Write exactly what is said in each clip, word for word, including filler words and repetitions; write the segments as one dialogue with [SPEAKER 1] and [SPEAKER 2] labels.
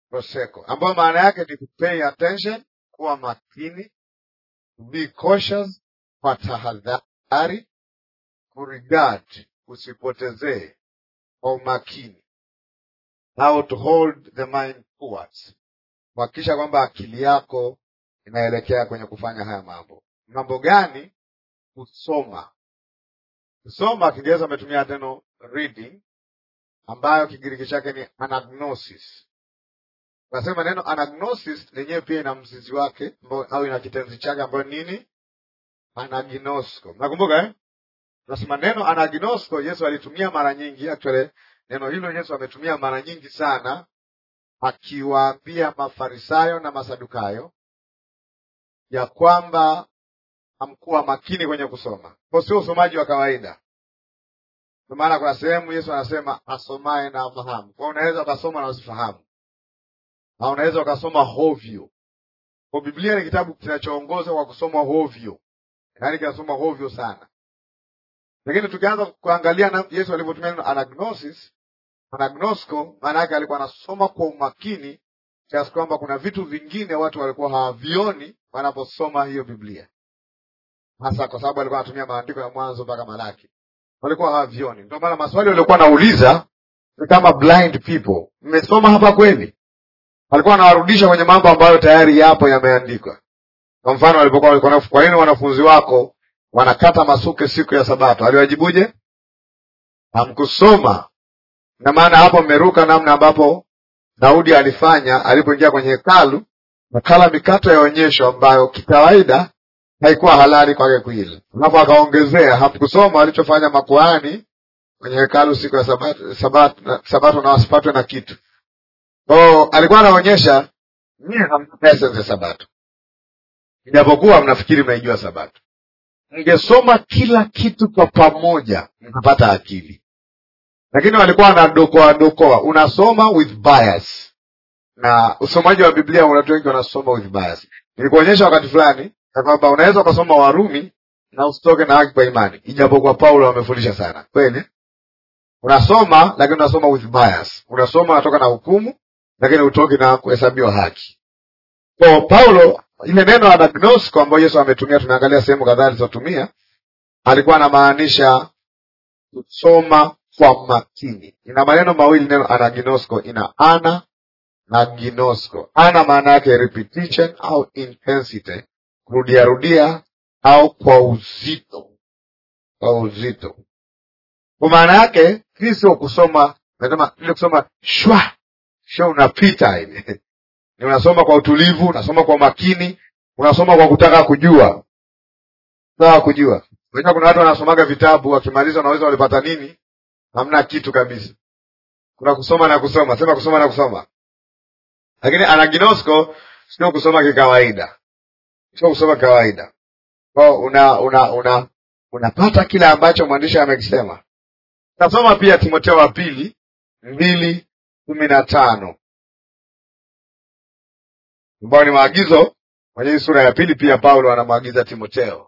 [SPEAKER 1] proseko, ambayo maana yake ni pay attention, kuwa makini, to be cautious, kwa tahadhari, kuregard, usipotezee, kwa umakini, how to hold the mind towards, kuhakikisha kwamba akili yako inaelekea kwenye kufanya haya mambo. Mambo gani? Kusoma. Kusoma Kiingereza ametumia neno reading, ambayo Kigiriki chake ni anagnosis. Nasema neno anagnosis lenyewe pia ina mzizi wake au ina kitenzi chake ambayo nini? Anagnosko. Nakumbuka eh? Nasema neno anagnosko Yesu alitumia mara nyingi. Actually neno hilo Yesu ametumia mara nyingi sana akiwaambia Mafarisayo na Masadukayo ya kwamba hamkuwa makini kwenye kusoma. Kwa sio usomaji wa kawaida. Kwa maana kuna sehemu Yesu anasema asomaye na afahamu. Kwa unaweza ukasoma na usifahamu. Na unaweza ukasoma hovyo. Kwa Biblia ni kitabu kinachoongoza kwa kusoma hovyo. Yaani kinasoma hovyo sana. Lakini tukianza kuangalia na Yesu alivyotumia neno anagnosis, anagnosko maana yake alikuwa anasoma kwa umakini kiasi kwamba kuna vitu vingine watu walikuwa hawavioni wanaposoma hiyo Biblia. Hasa kwa sababu alikuwa anatumia maandiko ya Mwanzo mpaka Malaki. Walikuwa hawavioni. Ndio maana maswali walikuwa nauliza ni kama blind people. Mmesoma hapa kweli? Alikuwa anawarudisha kwenye mambo ambayo tayari yapo yameandikwa. Kwa mfano walipokuwa walikuwa kwa nini wanafunzi wako wanakata masuke siku ya Sabato? Aliwajibuje? Hamkusoma. Na maana hapo mmeruka namna ambapo Daudi alifanya alipoingia kwenye hekalu, nakala mikate ya onyesho ambayo kikawaida haikuwa halali kwake kuila. Hapo akaongezea hamkusoma alichofanya makuhani kwenye hekalu siku ya Sabato, Sabato, Sabato na wasipatwe na kitu. Oh, alikuwa anaonyesha nyinyi hamtapesa za Sabato. Ijapokuwa mnafikiri mnaijua Sabato. Mngesoma kila kitu kwa pamoja mtapata akili. Lakini walikuwa wanadokoa dokoa. Unasoma with bias. Na usomaji wa Biblia watu wengi wanasoma with bias. Nilikuonyesha wakati fulani kwamba unaweza kusoma Warumi na usitoke na haki kwa imani. Ijapokuwa Paulo amefundisha sana. Kweli? Unasoma lakini unasoma with bias. Unasoma unatoka na hukumu lakini utoki na kuhesabiwa haki. Kwa Paulo ile neno anagnosko ambayo Yesu ametumia, tumeangalia sehemu kadhaa alizotumia, alikuwa anamaanisha kusoma kwa makini. Ina maneno mawili neno anagnosko, ina ana na gnosko. Ana maana yake repetition au intensity, kurudia rudia au kwa uzito. Kwa uzito. Kwa maana yake sio kusoma, nasema ile kusoma shwa, shwa unapita hivi. Ni unasoma kwa utulivu, unasoma kwa makini, unasoma kwa kutaka kujua. Sawa kujua. Unajua kuna watu wanasomaga vitabu wakimaliza wanaweza walipata nini? Hamna kitu kabisa. Kuna kusoma na kusoma, sema kusoma na kusoma. Lakini anagnosko sio kusoma kikawaida. Sio kusoma kawaida. Kwa una una una unapata kila ambacho mwandishi amekisema. Nasoma pia Timotheo wa pili mbili kumi na tano. Mbona ni maagizo kwenye sura ya pili pia Paulo anamwagiza Timotheo.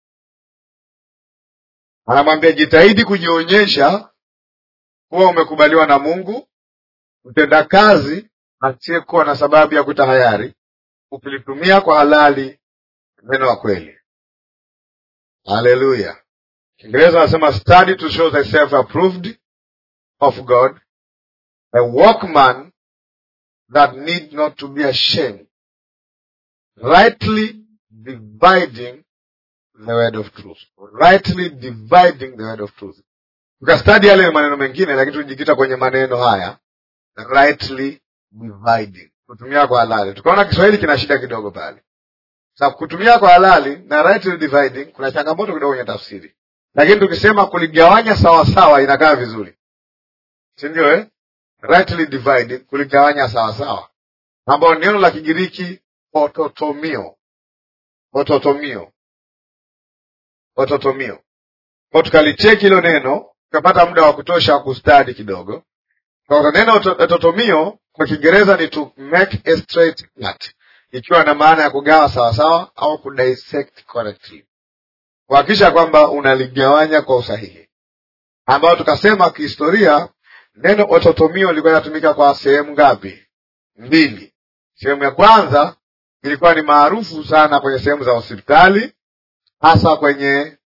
[SPEAKER 1] Anamwambia jitahidi kujionyesha kuwa umekubaliwa na Mungu, mtenda kazi asiyekuwa na sababu ya kutahayari, ukilitumia kwa halali neno la kweli. Hallelujah. Kiingereza anasema study to show thyself approved of God, a workman that need not to be ashamed, rightly dividing the word of truth. Rightly dividing the word of truth. Tukastadi yale maneno mengine lakini tujikita kwenye maneno haya, rightly dividing. Kutumia kwa halali. Tukaona Kiswahili kina shida kidogo pale. Sasa kutumia kwa halali na rightly dividing kuna changamoto kidogo kwenye tafsiri. Lakini tukisema kuligawanya sawa sawa inakaa vizuri. Si ndio eh? Rightly dividing, kuligawanya sawa sawa. Ambao neno la Kigiriki ototomio. Ototomio. Ototomio. Kwa tukalicheki hilo neno, tukapata muda wa kutosha kustadi kidogo. Kwa neno ototomio kwa Kiingereza ni to make a straight cut. Ikiwa na maana ya kugawa sawa sawa au kudissect correctly. Kuhakikisha kwamba unaligawanya kwa usahihi. Ambao tukasema kihistoria neno ototomio lilikuwa linatumika kwa sehemu ngapi? mbili. Sehemu ya kwanza ilikuwa ni maarufu sana kwenye sehemu za hospitali, hasa kwenye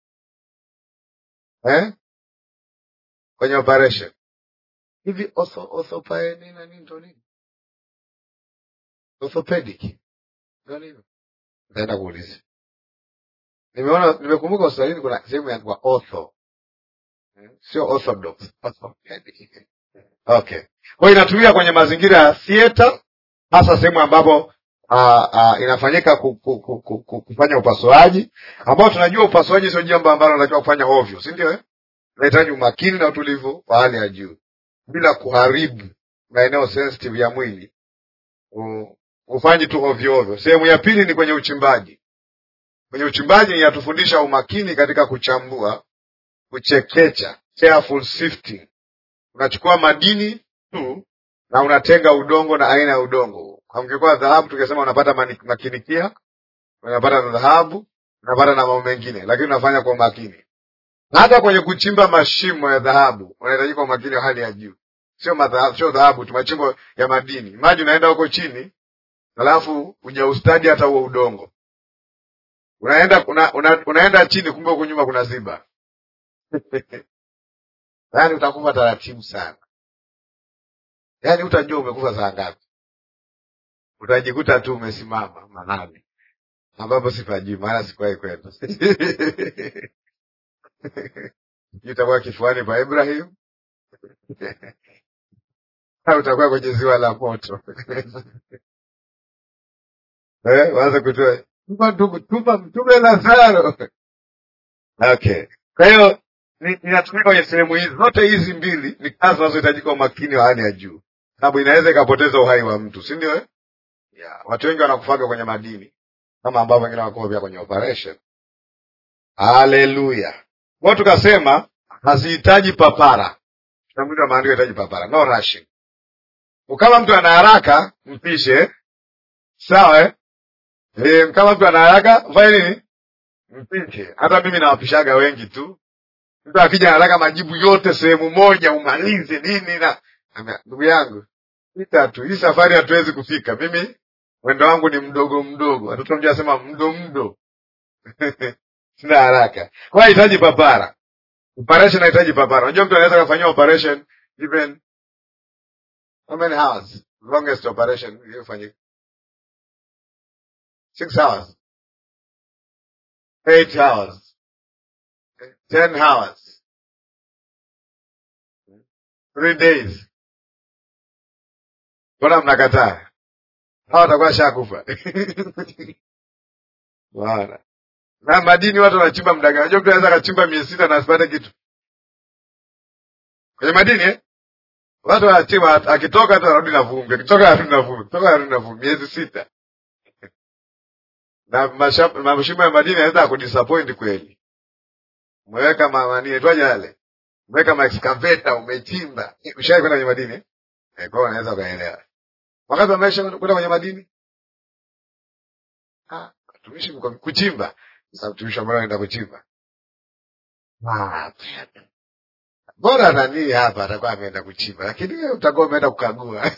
[SPEAKER 1] eh kwenye operation. Hivi ortho orthopedic nini na nini ndo nini? Orthopedic ndio nini? Naenda kuuliza. Nimeona nimekumbuka hospitalini kuna sehemu ya kwa ortho. Sio orthodox, orthopedic. Okay. Kwa hiyo inatumika kwenye mazingira ya theater, hasa sehemu ambapo uh, uh, inafanyika ku, ku, ku, ku, ku, kufanya upasuaji, ambao tunajua upasuaji sio jambo ambalo unatakiwa kufanya ovyo, si ndio eh? Unahitaji umakini na utulivu wa hali ya juu bila kuharibu maeneo sensitive ya mwili. Ufanyi tu ovyo ovyo. Sehemu ya pili ni kwenye uchimbaji. Kwenye uchimbaji inatufundisha umakini katika kuchambua, kuchekecha, careful sifting. Unachukua madini tu na unatenga udongo na aina ya udongo. Kwa mkikuwa dhahabu tukisema unapata makinikia, unapata dhahabu, unapata na mambo mengine, lakini unafanya kwa umakini. Hata kwenye kuchimba mashimo ya dhahabu unahitaji kwa umakini wa hali ya juu. Sio madhahabu, sio dhahabu tu, machimbo ya madini. Maji unaenda huko chini, alafu hujaustadi hata huo udongo. Unaenda una, una, unaenda chini kumbe huko nyuma kuna ziba. Yaani utakufa taratibu sana. Yaani utajua umekufa saa ngapi. Utajikuta tu umesimama mahali ambapo sipajui, maana sikuwahi kwenda. Utakuwa kifuani pa Ibrahim. Au utakuwa kwenye ziwa la moto. Eh, waanze kutoa tupa tupa tupa mtume Lazaro. Okay. Kwa hiyo ninatumika kwenye sehemu hizi zote hizi mbili, ni kazi zinazohitajika umakini wa hali ya juu. Sababu inaweza ikapoteza uhai wa mtu, si ndio eh? Yeah, watu wengi wanakufaga kwenye madini kama ambavyo wengine wanakufa pia kwenye operation. Haleluya. Kwa tukasema hazihitaji papara. Tunamwita maandiko yanahitaji papara, no rushing. Kama mtu ana haraka mpishe, sawa eh? Eh, kama mtu ana haraka fanya nini? Mpishe. Hata mimi nawapishaga wengi tu. Mtu akija anataka majibu yote sehemu moja umalize nini na ndugu yangu, pita tu. Hii safari hatuwezi kufika. Mimi mwendo wangu ni mdogo mdogo. Watoto ndio wasema mdo mdo. Sina haraka. Kwa hiyo inahitaji papara. Operation inahitaji papara. Unajua mtu anaweza kufanyia operation even how many hours? Longest operation iliyofanyika six hours, eight hours, ten hours, three days. Mbona mnakataa? Hawa watakuwa shakufa. Bwana. Na madini watu wanachimba muda gani? Unajua mtu anaweza kachimba miezi sita na asipate kitu. Kwenye madini eh? Watu wanachimba akitoka tu anarudi na vumbi, akitoka anarudi na vumbi, akitoka anarudi na vumbi miezi sita. Na mashimo ya madini yanaweza kudisappoint kweli. Umeweka mamani etwaje yale? Umeweka ma excavator umechimba. Ushawahi kwenda kwenye madini eh? Eh, kwa unaweza kaelewa. Wakati wamesha kwenda kwenye madini? Ah, tumishi mko kuchimba. Sasa tumishi ambao anaenda kuchimba. Ah. Bora nani hapa atakuwa ameenda kuchimba, lakini wewe utakuwa umeenda kukagua.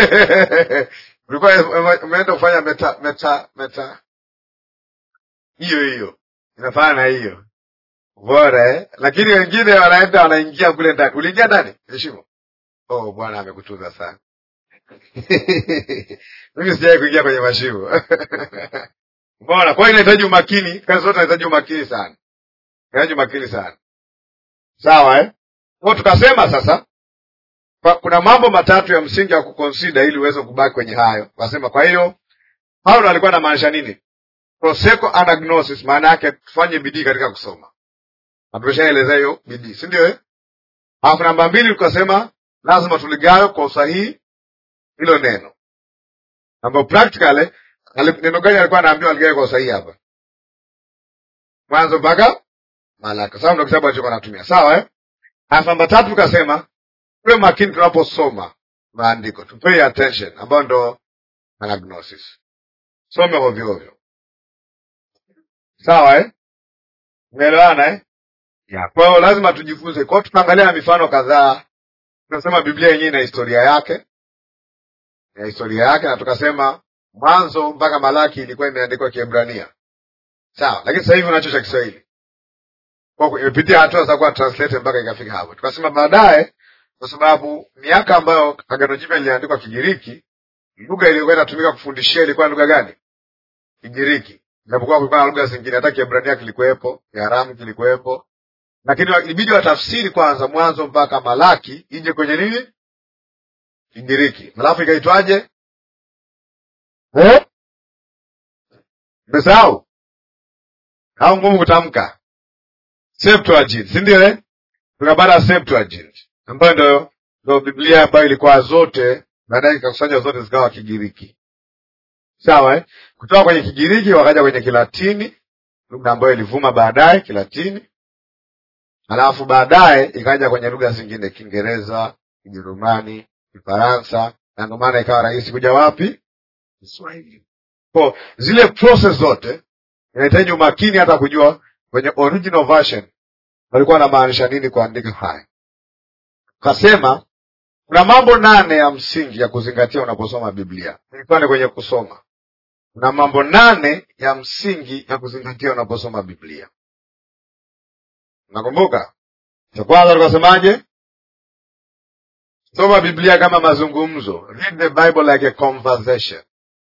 [SPEAKER 1] Ulikuwa umeenda kufanya meta meta meta hiyo hiyo. Inafanya na hiyo. Bora eh, lakini wengine wanaenda wanaingia kule ndani. Uliingia ndani? Heshima. Oh, Bwana amekutunza sana. Mimi sijawahi kuingia kwenye mashimo. Bora, kwa hiyo inahitaji umakini, kazi zote inahitaji umakini sana. Inahitaji umakini sana. Sawa eh? Kwa tukasema sasa kuna mambo matatu ya msingi ya kuconsider ili uweze kubaki kwenye hayo. Wasema kwa hiyo Paulo alikuwa anamaanisha nini? Proseko anagnosis, maana yake tufanye bidii katika kusoma. Na tumeshaeleza hiyo bidii, si ndio eh? Alafu namba mbili tukasema lazima tuligawe kwa usahihi hilo neno. Namba practically neno gani alikuwa anaambiwa aligawe kwa usahihi hapa? Mwanzo mpaka Malaki. Sawa, ndio kitabu alichokuwa anatumia. Sawa eh? Alafu namba tatu tukasema tuwe makini tunaposoma maandiko. To pay attention, ambao ndo anagnosis. Some ovyo ovyo. Sawa eh? Umeelewana eh? Ya, kwa hiyo lazima tujifunze. Kwa hiyo tunaangalia mifano kadhaa. Tunasema Biblia yenyewe ina historia yake. ya historia yake, na tukasema Mwanzo mpaka Malaki ilikuwa imeandikwa Kiebrania. Sawa, lakini sasa hivi unacho cha Kiswahili. Kwa imepitia hatua za kuwa translate mpaka ikafika hapo. Tukasema baadaye, kwa sababu miaka ambayo Agano Jipya liliandikwa Kigiriki, lugha iliyokuwa inatumika kufundishia ilikuwa lugha gani? Kigiriki. Japokuwa kulikuwa na lugha zingine, hata Kiebrania kilikuwepo, Kiaramu kilikuwepo. Lakini ilibidi watafsiri kwanza Mwanzo mpaka Malaki ije kwenye nini? Kigiriki. Alafu ikaitwaje? Eh? Umesahau? Au ngumu kutamka? Septuagint, si ndio eh? Tukapata Septuagint, ambayo ndio ndio Biblia ambayo ilikuwa zote, baadaye ikakusanywa zote zikawa Kigiriki. Sawa eh? Kutoka kwenye Kigiriki wakaja kwenye Kilatini, lugha ambayo ilivuma baadaye Kilatini. Alafu baadaye ikaja kwenye lugha zingine, Kiingereza, Kijerumani, Kifaransa, na ndio maana ikawa rahisi kuja wapi? Kiswahili. Kwa zile process zote inahitaji umakini hata kujua kwenye original version walikuwa na maanisha nini kuandika haya. Kasema kuna mambo nane ya msingi ya kuzingatia unaposoma Biblia. Ilikuwa ni kwenye kusoma. Kuna mambo nane ya msingi ya kuzingatia unaposoma Biblia. Nakumbuka? Cha kwanza tukasemaje? Soma Biblia kama mazungumzo. Read the Bible like a conversation.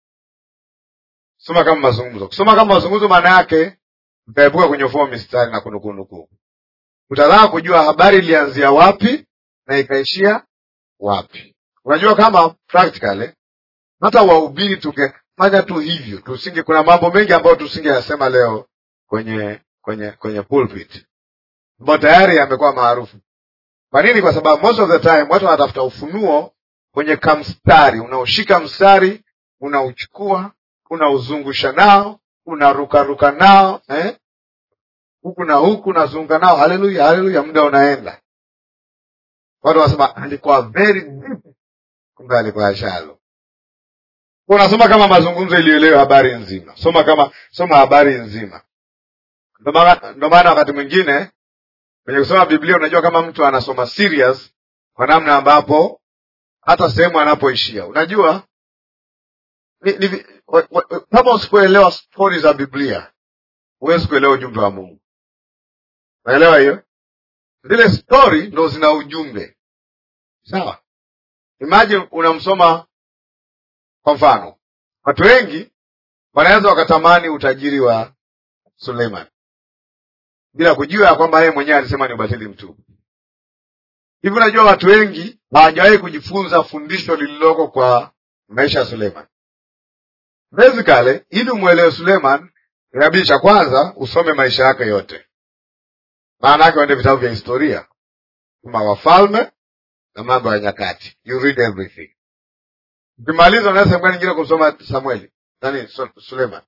[SPEAKER 1] Soma kama mazungumzo. Kusoma kama mazungumzo maana yake utaepuka kunyofoa mistari na kunukunuku. Utataka kujua habari ilianzia wapi na ikaishia wapi. Unajua kama practically hata wahubiri tungefanya tu hivyo, tusinge kuna mambo mengi ambayo tusingeyasema leo kwenye kwenye kwenye pulpit. Mbona tayari yamekuwa maarufu. Kwa nini? Kwa sababu most of the time watu wanatafuta ufunuo kwenye kamstari, unaoshika mstari, unauchukua, unauzungusha nao, unaruka ruka nao, eh? Huku na huku unazunga nao, haleluya haleluya, muda unaenda. Watu wasema alikuwa very deep, kumbe alikuwa shallow. Unasoma kama mazungumzo ilielewe habari nzima. Soma kama soma habari nzima. Ndio maana ndio maana wakati mwingine kwenye kusoma Biblia unajua kama mtu anasoma serious kwa namna ambapo hata sehemu anapoishia. Unajua ni, ni, kama usipoelewa stories za Biblia huwezi kuelewa ujumbe wa Mungu. Unaelewa hiyo? Zile story ndo zina ujumbe. Sawa? Imagine unamsoma, kwa mfano, watu wengi wanaweza wakatamani utajiri wa Suleiman bila kujua kwamba yeye mwenyewe alisema ni ubatili mtupu. Hivi unajua watu wengi hawajawahi kujifunza fundisho lililoko kwa maisha ya Suleiman. Basically, ili umuelewe Suleiman, inabidi cha kwanza usome maisha yake yote. Maana yake uende vitabu vya historia kama Wafalme na Mambo ya Nyakati. You read everything. Ukimaliza unaweza sehemu nyingine kusoma Samueli, nani Suleiman.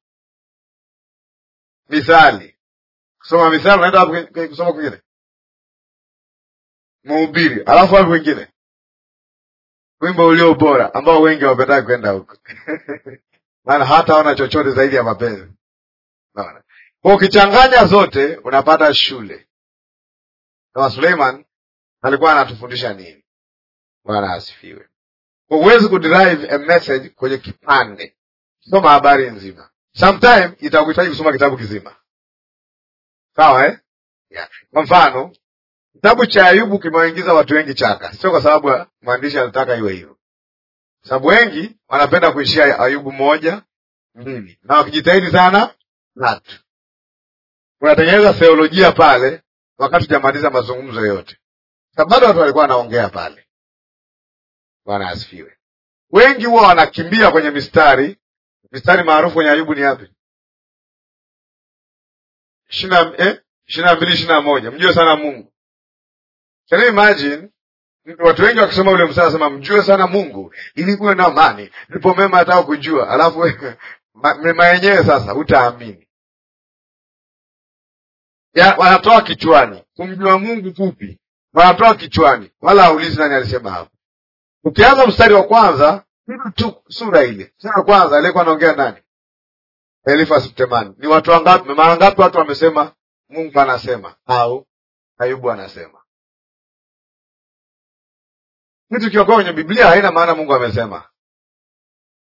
[SPEAKER 1] Misali. Kusoma Misali unaenda hapo kusoma kwingine. Mhubiri, alafu hapo kwingine. Wimbo ulio bora ambao wengi hawapendagi kwenda huko. Maana hata wana chochote zaidi ya mapenzi. Naona. Kwa ukichanganya zote unapata shule. Kama Suleiman alikuwa anatufundisha nini? Bwana asifiwe. Huwezi kuderive a message kwenye kipande. Soma habari nzima. Sometime itakuhitaji kusoma kitabu kizima. Sawa eh? Yeah. Kwa mfano, kitabu cha Ayubu kimewaingiza watu wengi chaka. Sio kwa sababu mwandishi alitaka iwe hivyo. Sababu wengi wanapenda kuishia Ayubu moja, mbili. Na wakijitahidi sana, tatu. Unatengeneza theolojia pale wakati hujamaliza mazungumzo yote. Sababu bado watu walikuwa wanaongea pale. Bwana asifiwe. Wengi huwa wanakimbia kwenye mistari. Mistari maarufu kwenye Ayubu ni yapi? ishirini na mbili ishirini na moja. Mjue sana Mungu. Can you imagine watu wengi wakisoma ule mstari wasema mjue sana Mungu ili kuwe na amani. Ndipo mema hata kujua. Alafu mema yenyewe sasa utaamini. Ya wanatoa kichwani. Kumjua Mungu kupi? Wanatoa kichwani. Wala haulizi nani alisema hapo. Ukianza mstari wa kwanza, hivi tu sura ile. Sura ya kwanza alikuwa anaongea nani? Elifas Temani. Ni watu wangapi? Mara ngapi watu wamesema Mungu anasema au Ayubu anasema? Kitu kiokoa kwenye Biblia haina maana Mungu amesema.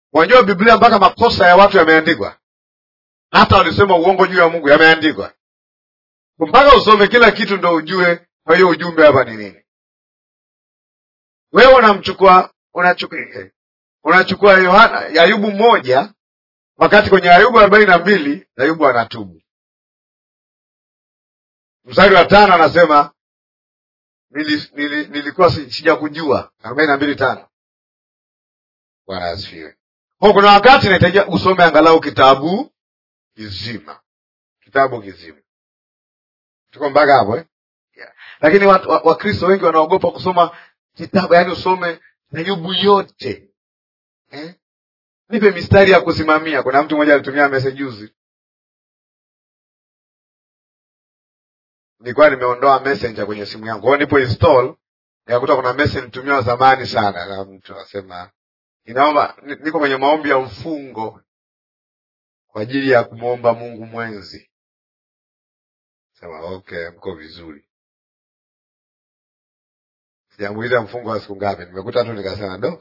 [SPEAKER 1] Unajua Biblia mpaka makosa ya watu yameandikwa. Hata walisema uongo juu ya Mungu yameandikwa. Mpaka usome kila kitu ndo ujue kwa hiyo ujumbe hapa ni nini. Wewe unamchukua unachukua unachukua Yohana Ayubu moja, wakati kwenye Ayubu arobaini na mbili Ayubu anatubu. Mstari wa tano anasema nili, nili, nilikuwa sijakujua. arobaini na mbili tano. Bwana asifiwe. Kwa kuna wakati inahitaji usome angalau kitabu kizima. Kitabu kizima. Tuko mpaka hapo eh? Yeah. Lakini watu Wakristo wa wengi wanaogopa kusoma kitabu, yaani usome Ayubu yote. Eh? Nipe mistari ya kusimamia. Kuna mtu mmoja alitumia message juzi. Nilikuwa nimeondoa messenger kwenye simu yangu. Kwa hiyo nipo install, nikakuta kuna message nitumiwa zamani sana na mtu anasema, "Inaomba niko kwenye maombi ya mfungo kwa ajili ya kumuomba Mungu mwenzi." Sema, "Okay, mko vizuri." Sijamuuliza mfungo wa siku ngapi. Nimekuta tu nikasema, "Do.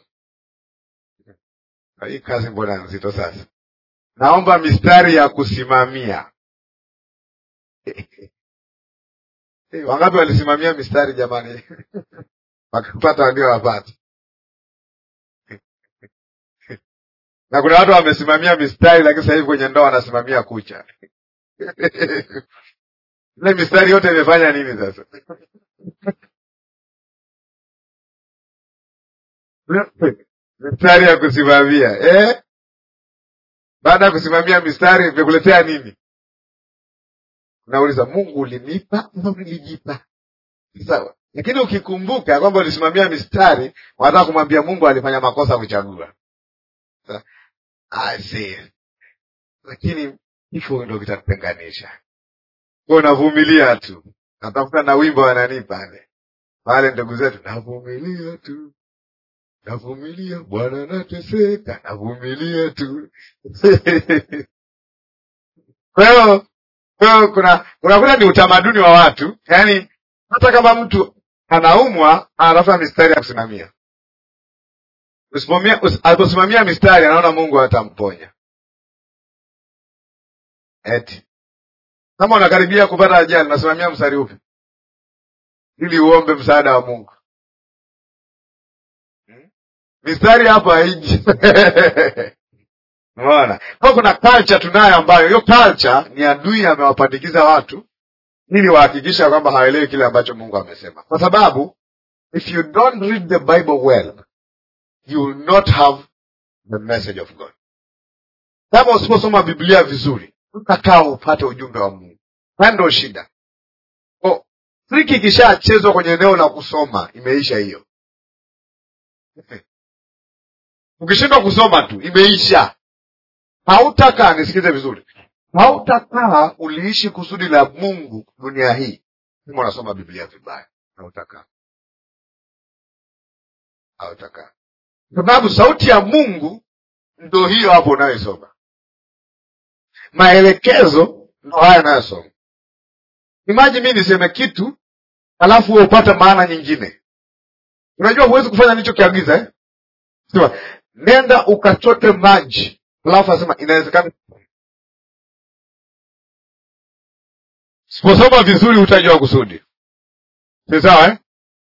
[SPEAKER 1] Hii kazi mbona nzito sasa? Naomba mistari ya kusimamia." Hey, wangapi walisimamia mistari jamani? Wakipata walio wapata. Na kuna watu wamesimamia mistari lakini sasa hivi kwenye ndoa wanasimamia kucha. Ile mistari yote imefanya nini sasa? Mistari ya kusimamia. Eh? Baada ya kusimamia mistari imekuletea nini? Unauliza, Mungu ulinipa au nilijipa? Sawa. Lakini ukikumbuka kwamba ulisimamia mistari, unataka kumwambia Mungu alifanya makosa kuchagua. Sawa. I see. Lakini hivyo ndio kitakutenganisha. Kwa unavumilia tu. Natafuta na wimbo wananipa pale. Wale ndugu zetu, navumilia tu. Navumilia, Bwana nateseka, navumilia tu. Kwa hiyo Kwa hiyo kuna kuna kuna ni utamaduni wa watu, yaani hata kama mtu anaumwa anatafuta mistari ya kusimamia. Usimamia aliposimamia mistari anaona Mungu atamponya. Eti kama unakaribia kupata ajali unasimamia mstari upi? Ili uombe msaada wa Mungu. Hmm? Mistari hapa haiji. Unaona? Kwa kuna culture tunayo ambayo hiyo culture ni adui amewapandikiza watu ili wahakikisha kwamba hawaelewi kile ambacho Mungu amesema. Kwa sababu if you don't read the Bible well, you will not have the message of God. Kama usiposoma Biblia vizuri, utakaa upate ujumbe wa Mungu. Ndio shida. Kwa triki kishachezwa kwenye eneo la kusoma, imeisha hiyo. Ukishindwa kusoma tu, imeisha. Hautakaa, nisikize vizuri. Hautakaa uliishi kusudi la Mungu dunia hii. Kama unasoma Biblia vibaya, hautakaa. Hautakaa. Sababu sauti ya Mungu ndio hiyo hapo unayosoma. Maelekezo ndio haya unayosoma. Imagine mimi niseme kitu, alafu wewe upate maana nyingine. Unajua huwezi kufanya nilichokiagiza eh? Sema, nenda ukachote maji. Alafu asema inawezekana. Siposoma vizuri utajua kusudi. Si sawa eh?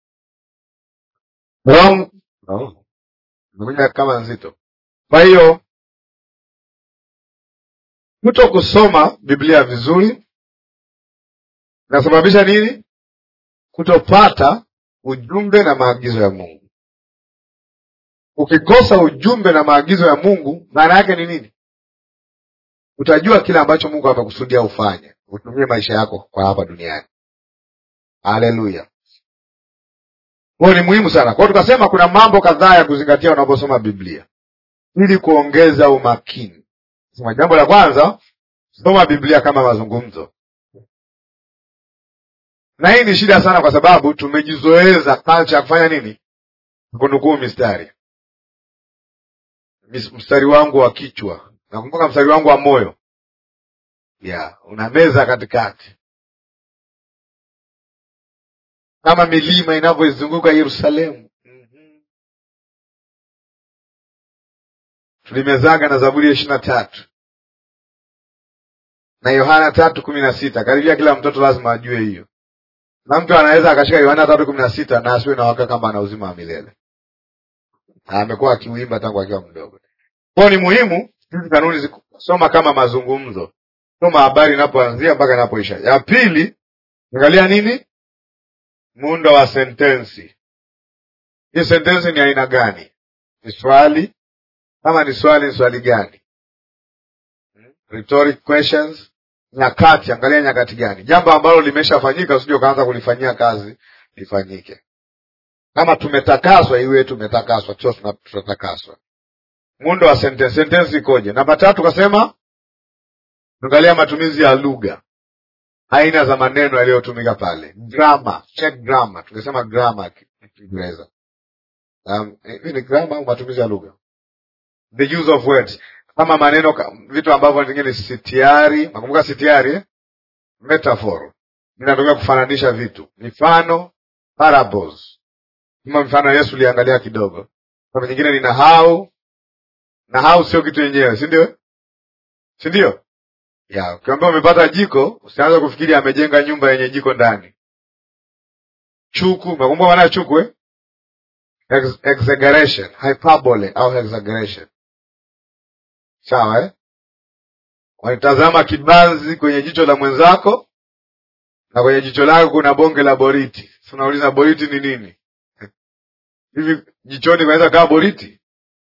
[SPEAKER 1] Wrong. No. Ndio kama nzito. Kwa hiyo kuto kusoma Biblia vizuri inasababisha nini? Kutopata ujumbe na maagizo ya Mungu. Ukikosa ujumbe na maagizo ya Mungu, maana yake ni nini? Utajua kile ambacho Mungu amekusudia ufanye, utumie maisha yako kwa hapa duniani. Haleluya. Kwa ni muhimu sana. Kwa hiyo tukasema kuna mambo kadhaa ya kuzingatia unaposoma Biblia ili kuongeza umakini. Sema jambo la kwanza, soma Biblia kama mazungumzo. Na hii ni shida sana kwa sababu tumejizoeza culture ya kufanya nini? Kunukuu mistari. Mstari wangu wa kichwa. Nakumbuka mstari wangu wa moyo. Yeah, una meza katikati. Kama milima inavyoizunguka Yerusalemu. Mm-hmm. tulimezaga na Zaburi ya ishirini na tatu na Yohana tatu kumi na sita. Karibia kila mtoto lazima ajue hiyo, na mtu anaweza akashika Yohana tatu kumi na sita na asiwe na waka kama ana uzima wa milele. Amekuwa akiuimba tangu akiwa mdogo. Kwa ni muhimu hizi kanuni soma kama mazungumzo. Soma habari inapoanzia mpaka inapoisha. Ya pili, angalia nini? Muundo wa sentensi. Hii sentensi ni aina gani? Ni swali? Kama ni swali, ni swali gani? Rhetoric questions. Nyakati, angalia nyakati gani. Jambo ambalo limeshafanyika usije ukaanza kulifanyia kazi lifanyike. Kama tumetakaswa, iwe tumetakaswa, sio tunatakaswa. Muundo wa sentence. Sentence ikoje? Namba tatu kasema angalia matumizi ya lugha. Aina za maneno yaliyotumika pale. Grammar, check grammar. Tungesema grammar Kiingereza. Um, hii ni grammar au matumizi ya lugha? The use of words. Kama maneno vitu ambavyo vingine sitiari, nakumbuka sitiari eh? Metaphor. Ninataka kufananisha vitu. Mifano, parables. Kama mfano Yesu liangalia kidogo. Kwa nyingine ni nahau. Nahau sio kitu yenyewe, si ndio? Si ndio? Ya, ukiambia umepata jiko, usianze kufikiri amejenga nyumba yenye jiko ndani. Chuku, nakumbuka maana chuku eh? Ex exaggeration, hyperbole au exaggeration. Sawa eh? Wanitazama kibanzi kwenye jicho la mwenzako na kwenye jicho lako kuna bonge la boriti. Unauliza boriti ni nini? Hivi jichoni kunaweza kawa boriti?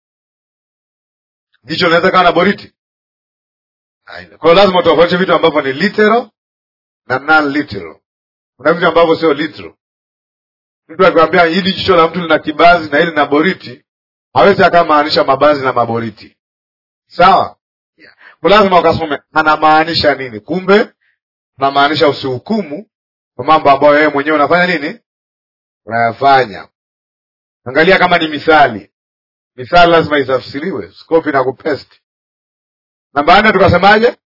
[SPEAKER 1] Jicho linaweza kawa na boriti? Haina. Kwa lazima utofautishe vitu ambavyo ni literal na non literal. Kuna vitu ambavyo sio literal. Mtu akikwambia hili jicho la mtu lina kibanzi na hili lina boriti, hawezi akamaanisha mabanzi na maboriti. Sawa? Yeah. Kwa lazima ukasome anamaanisha nini. Kumbe anamaanisha usihukumu kwa mambo ambayo wewe mwenyewe unafanya nini? Unayafanya. Angalia kama ni mithali. Mithali lazima itafsiriwe, scope na kupaste. Namba nne tukasemaje?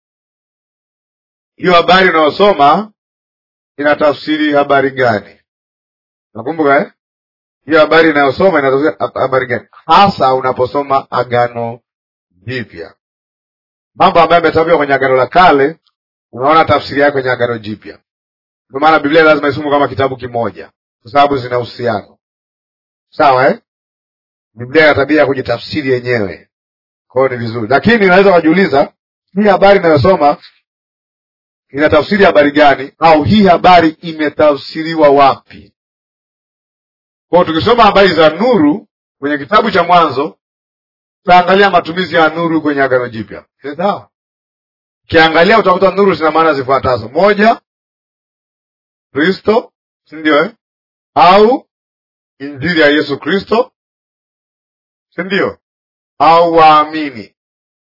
[SPEAKER 1] Hiyo habari unayosoma inatafsiri habari gani? Nakumbuka eh? Hiyo habari unayosoma inatafsiri habari gani? Hasa unaposoma Agano Jipya. Mambo ambayo yametabiriwa kwenye Agano la Kale, unaona tafsiri yake kwenye Agano Jipya. Kwa maana Biblia lazima isomwe kama kitabu kimoja, kwa sababu zina uhusiano. Sawa eh? Biblia ina tabia ya kujitafsiri yenyewe. Kwa hiyo ni vizuri. Lakini unaweza kujiuliza, hii habari ninayosoma inatafsiri habari gani, au hii habari imetafsiriwa wapi? Kwa hiyo tukisoma habari za nuru kwenye kitabu cha Mwanzo, tutaangalia matumizi ya nuru kwenye Agano Jipya. Sawa? Kiangalia utakuta nuru zina maana zifuatazo. Moja, Kristo, si ndio eh? Au Injili ya Yesu Kristo, si ndio? Au waamini.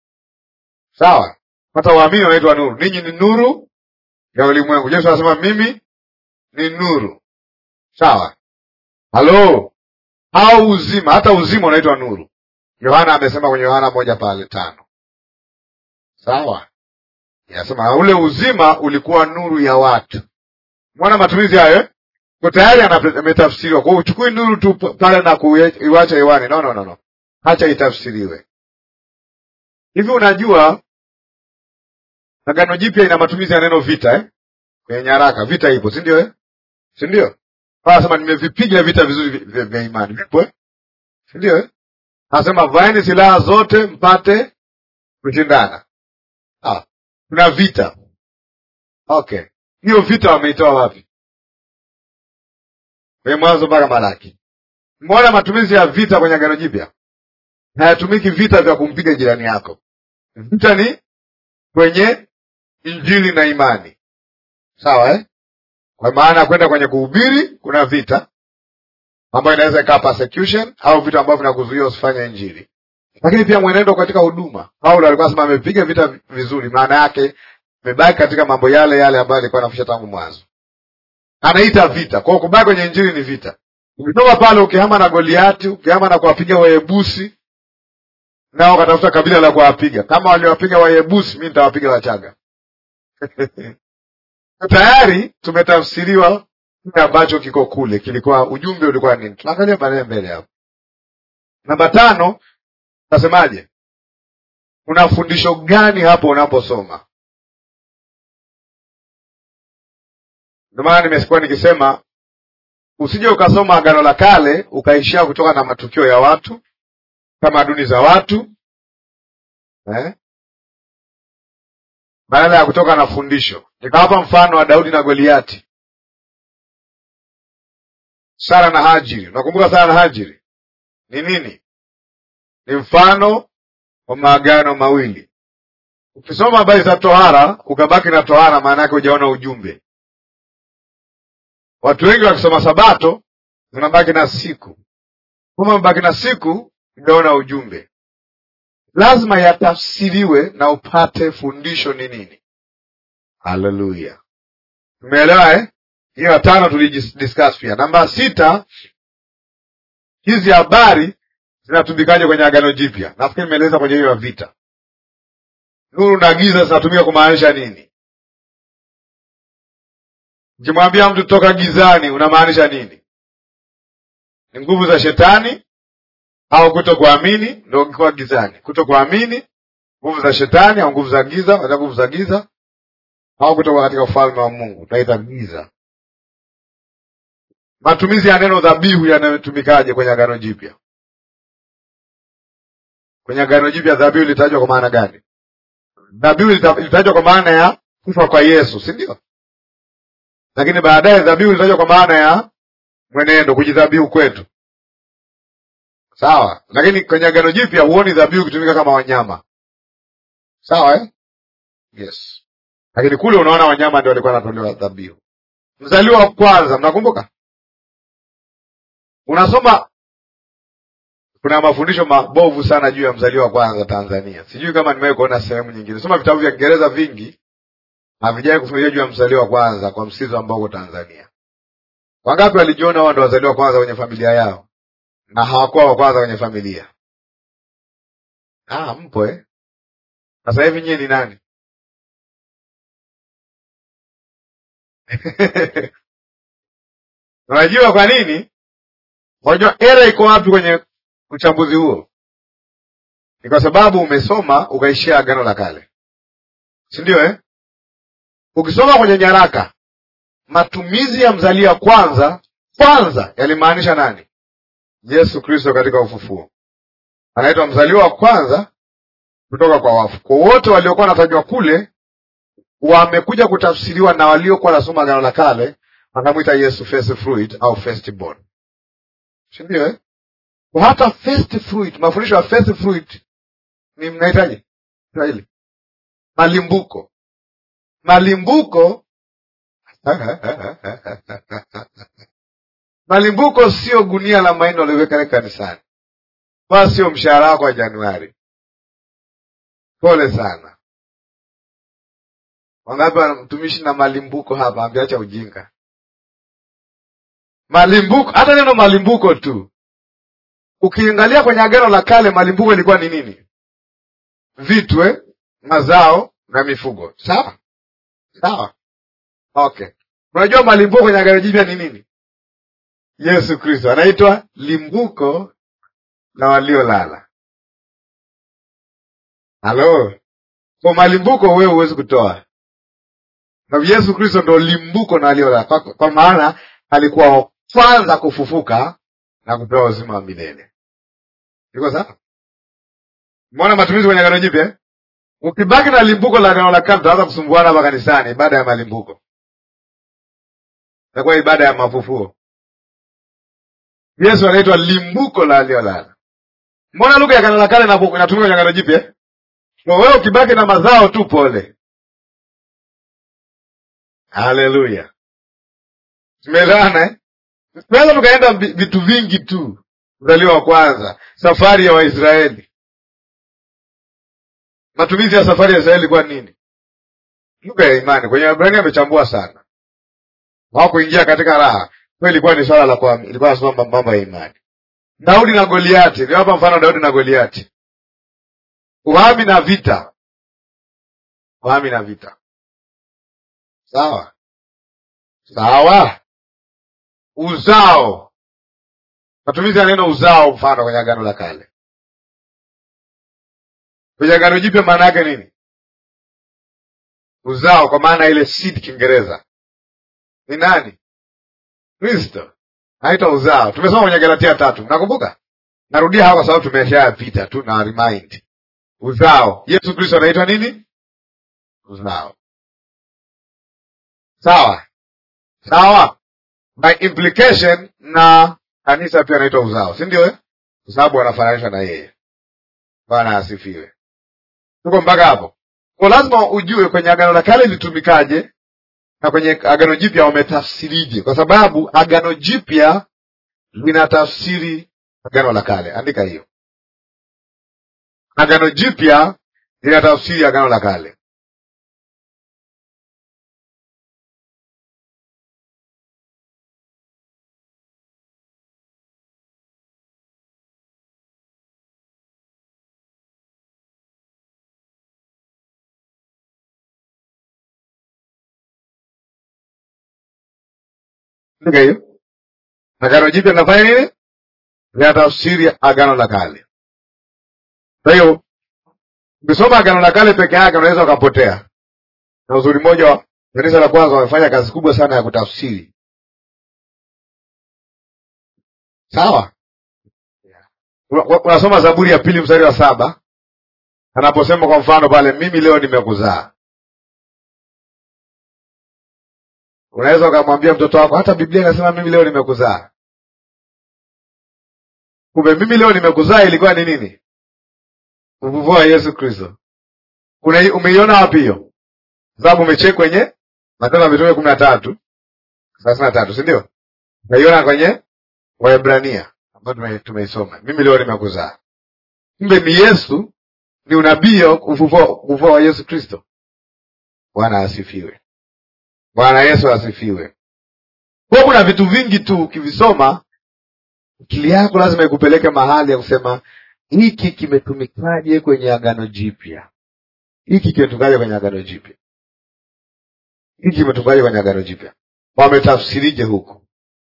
[SPEAKER 1] Sawa? Hata waamini wanaitwa nuru. Ninyi ni nuru ya ulimwengu. Yesu anasema mimi ni nuru. Sawa? Halo? Au uzima, hata uzima unaitwa nuru. Yohana amesema kwenye Yohana moja pale tano. Sawa? Yasema ule uzima ulikuwa nuru ya watu. Mwana matumizi hayo? Kwa tayari ametafsiriwa. Kwa uchukui nuru tu pale na kuiacha hewani. No no no no. Acha itafsiriwe. Hivi unajua Agano Jipya ina matumizi ya neno vita eh? Kwenye nyaraka vita ipo, si ndio eh? Si ndio? Anasema nimevipiga vita vizuri vya imani. Vipo eh? Si ndio eh? Anasema vaeni silaha zote mpate kushindana. Ah, kuna vita. Okay. Hiyo vita wameitoa wapi? Kwenye Mwanzo mpaka Malaki. Mbona matumizi ya vita kwenye Agano Jipya? Hayatumiki vita vya kumpiga jirani yako. Vita ni kwenye Injili na imani. Sawa eh? Kwa maana kwenda kwenye kuhubiri kuna vita ambayo inaweza ikawa persecution au vitu ambavyo vinakuzuia usifanye Injili. Lakini pia mwenendo katika huduma. Paulo alikuwa anasema amepiga vita vizuri, maana yake amebaki katika mambo yale yale ambayo alikuwa anafundisha tangu mwanzo. Anaita vita. Kwa hiyo kubaki kwenye Injili ni vita. Ukitoka pale ukihama na Goliati, ukihama na kuwapiga Wayebusi, nao katafuta kabila la kuwapiga. Kama waliwapiga Wayebusi, mimi nitawapiga Wachaga. Tayari tumetafsiriwa kile ambacho kiko kule. Kilikuwa ujumbe ulikuwa nini? Tunaangalia pale mbele hapo. Namba tano, nasemaje? Kuna fundisho gani hapo unaposoma? Ndio maana nimesikuwa nikisema usije ukasoma Agano la Kale ukaishia kutoka na matukio ya watu, tamaduni za watu, eh? Badala ya kutoka na fundisho. Nikawapa mfano wa Daudi na Goliati. Sara na Hajiri. Unakumbuka Sara na Hajiri? Ni nini? Ni mfano wa maagano mawili. Ukisoma habari za tohara, ukabaki na tohara, maana yake hujaona ujumbe. Watu wengi wakisoma Sabato, unabaki na siku. Kama unabaki na siku, hujaona ujumbe. Lazima yatafsiriwe na upate fundisho ni nini. Haleluya. Tumeelewa eh? Hiyo tano tulidiscuss pia. Namba sita, hizi habari zinatumikaje kwenye Agano Jipya? Nafikiri nimeeleza kwenye hiyo vita. Nuru na giza zinatumika kumaanisha nini? Ukimwambia mtu toka gizani, unamaanisha nini? Ni nguvu za shetani au kutokuamini ndio kwa gizani? Kutokuamini, nguvu za shetani au nguvu za giza, au nguvu za giza au kutoka katika ufalme wa Mungu, tunaita giza. Matumizi ya neno dhabihu yanayotumikaje kwenye Agano Jipya? Kwenye Agano Jipya dhabihu ilitajwa kwa maana gani? Dhabihu ilitajwa kwa maana ya kufa kwa Yesu, si ndio? Lakini baadaye dhabihu ilitajwa kwa maana ya mwenendo, kujidhabihu kwetu. Sawa? Lakini kwenye Agano Jipya huoni dhabihu kutumika kama wanyama. Sawa eh? Yes. Lakini kule unaona wanyama ndio walikuwa wanatolewa dhabihu. Mzaliwa wa kwanza, mnakumbuka? Unasoma, kuna mafundisho mabovu sana juu ya mzaliwa wa kwanza Tanzania. Sijui kama nimewahi kuona sehemu nyingine. Soma vitabu vya Kiingereza vingi, havijai kufundisha juu ya mzaliwa wa kwanza kwa msizo ambao uko Tanzania. Wangapi walijiona wao ndio wazaliwa wa kwanza kwenye familia yao na hawakuwa wa kwanza kwenye familia? Ah, mpo eh? Sasa hivi nyinyi ni nani? Unajua kwa nini? Unajua era iko wapi kwenye uchambuzi huo? Ni kwa sababu umesoma ukaishia Agano la Kale. Si ndio eh? Ukisoma kwenye nyaraka, matumizi ya mzalia kwanza kwanza yalimaanisha nani? Yesu Kristo katika ufufuo. Anaitwa mzaliwa wa kwanza kutoka kwa wafu. Kwa wote waliokuwa wanatajwa kule wamekuja kutafsiriwa na waliokuwa wanasoma Agano la Kale, wanamuita Yesu first fruit au first born. Si ndio eh? Kwa hata first fruit, mafundisho ya first fruit ni mnahitaji Israeli. Malimbuko. Malimbuko Malimbuko sio gunia la mahindi waliweka kanisani. Wala sio mshahara wako wa Januari. Pole sana. Wangapi mtumishi na malimbuko hapa, ambiacha ujinga. Malimbuko, hata neno malimbuko tu. Ukiangalia kwenye Agano la Kale malimbuko ilikuwa ni nini? Vitu eh, mazao na mifugo. Sawa? Sawa. Okay. Unajua malimbuko kwenye Agano Jipya ni nini? Yesu Kristo anaitwa limbuko na waliolala. Halo. Kwa malimbuko wewe huwezi kutoa. Na Yesu Kristo ndo limbuko na waliolala. Kwa, kwa maana alikuwa kwanza kufufuka na kupewa uzima wa milele. Iko sawa? Mbona matumizi kwenye Agano Jipya? Ukibaki na limbuko la Agano la Kale utaanza kusumbuana hapa kanisani ibada ya malimbuko. Itakuwa ibada ya mafufuo. Yesu anaitwa limbuko la waliolala. Mbona lugha ya Agano la Kale inatumika kwenye Agano Jipya? Kwa wewe ukibaki na mazao tu pole. Haleluya. Tumeelewana eh? Tunaweza tukaenda vitu vingi tu. Mzaliwa wa kwanza, safari ya Waisraeli. Matumizi ya safari ya Israeli kwa nini? Lugha ya imani. Kwenye Waebrania amechambua sana. Hawakuingia katika raha. Kwa ilikuwa ni swala la kwa ilikuwa nasoma mambo ya imani. Daudi na Goliati. Ni hapa mfano Daudi na Goliati. Uhami na vita. Uhami na vita. Sawa? Sawa? Uzao. Matumizi ya neno uzao mfano kwenye Agano la Kale. Kwenye Agano Jipya maana yake nini? Uzao, kwa maana ile seed Kiingereza ni nani? Kristo. Haita uzao. Tumesoma kwenye Galatia tatu. Mnakumbuka? Narudia hapa kwa sababu tumeshayapita tu na remind. Uzao. Yesu Kristo anaitwa nini? Uzao. Sawa. Sawa. By implication na kanisa pia anaitwa uzao. Si ndio eh? Kwa sababu wanafananishwa na yeye. Bwana asifiwe. Tuko mpaka hapo. Kwa lazima ujue kwenye Agano la Kale litumikaje na kwenye Agano Jipya wametafsirije, kwa sababu Agano Jipya linatafsiri Agano la Kale. Andika hiyo. Agano Jipya linatafsiri Agano la Kale. Andika hiyo. Agano Jipya linafanya nini? Linatafsiri Agano la Kale. Kwa hiyo ukisoma Agano la Kale peke yake unaweza ukapotea. Na uzuri mmoja wa kanisa la kwanza wamefanya kazi kubwa sana ya kutafsiri. Sawa? Unasoma Zaburi ya pili mstari wa saba. Anaposema kwa mfano pale, mimi leo nimekuzaa. Unaweza ukamwambia mtoto wako, hata Biblia inasema mimi leo nimekuzaa. Kumbe mimi leo nimekuzaa ilikuwa ni nini? Ufufuo wa Yesu Kristo. Umeiona wapi hiyo? Sababu umecheki kwenye Matendo ya Mitume kumi na tatu thelathini na tatu, si ndio? Umeiona kwenye Waebrania ambayo tumeisoma. Mimi leo nimekuzaa. Kumbe ni Yesu, ni unabii ufufuo ufufuo wa Yesu Kristo. Bwana asifiwe. Bwana Yesu asifiwe. Kwa kuna vitu vingi tu ukivisoma akili yako lazima ikupeleke mahali ya kusema hiki kimetumikaje kwenye Agano Jipya. Hiki kimetumikaje kwenye Agano Jipya. Hiki kimetumikaje kwenye Agano Jipya. Wametafsirije huko?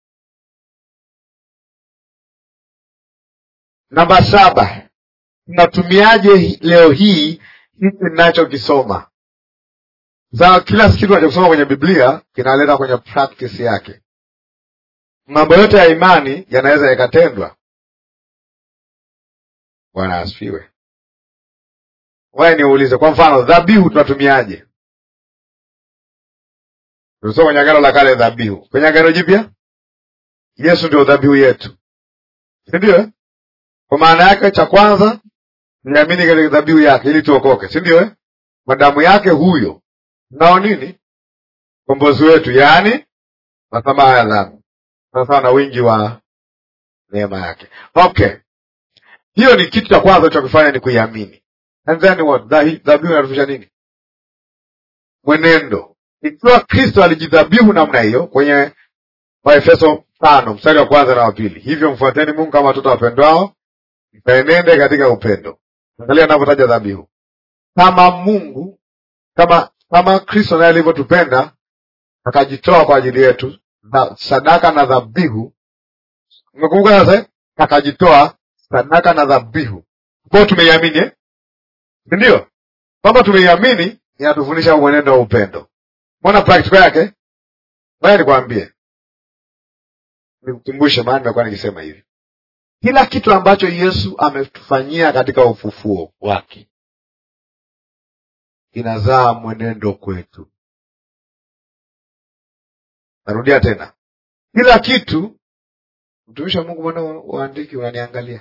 [SPEAKER 1] Namba saba. Tunatumiaje leo hii hiki ninachokisoma? Sasa kila kitu tunachosoma kwenye Biblia kinaleta kwenye practice yake. Mambo yote ya imani yanaweza yakatendwa. Bwana asifiwe. Wewe niulize kwa mfano dhabihu tunatumiaje? Tunasoma kwenye Agano la Kale dhabihu. Kwenye Agano Jipya Yesu ndio dhabihu yetu. Si ndio? Kwa maana yake cha kwanza niamini katika dhabihu yake ili tuokoke. Si ndio? Kwa damu yake huyo. Nao nini? Kombozi wetu, yaani msamaha ya dhambi. Sasa na wingi wa neema yake. Okay. Hiyo ni kitu cha kwanza cha kufanya ni kuiamini. And then what? Dhabihu inatufundisha nini? Mwenendo. Ikiwa Kristo alijidhabihu namna hiyo kwenye Waefeso tano mstari wa kwanza na wa pili. Hivyo mfuateni Mungu kama watoto wapendwao, mkaenende katika upendo. Angalia anapotaja dhabihu. Kama Mungu kama kama Kristo naye alivyotupenda akajitoa kwa ajili yetu, na sadaka na dhabihu. Umekumbuka sasa? Akajitoa sadaka na dhabihu. Kwa tumeiamini eh? Ndio. Kwamba tumeiamini inatufundisha mwenendo wa upendo. Mbona practical yake? Wewe nikwambie. Nikukumbushe maana nimekuwa nikisema hivi. Kila kitu ambacho Yesu ametufanyia katika ufufuo wake inazaa mwenendo kwetu. Narudia tena. Kila kitu, mtumishi wa Mungu mbona uandiki unaniangalia?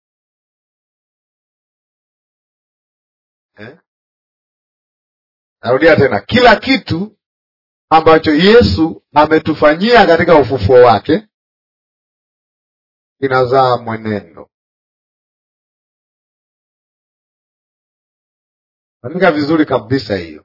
[SPEAKER 1] Eh? Narudia tena. Kila kitu ambacho Yesu ametufanyia katika ufufuo wake inazaa mwenendo. Andika vizuri kabisa hiyo.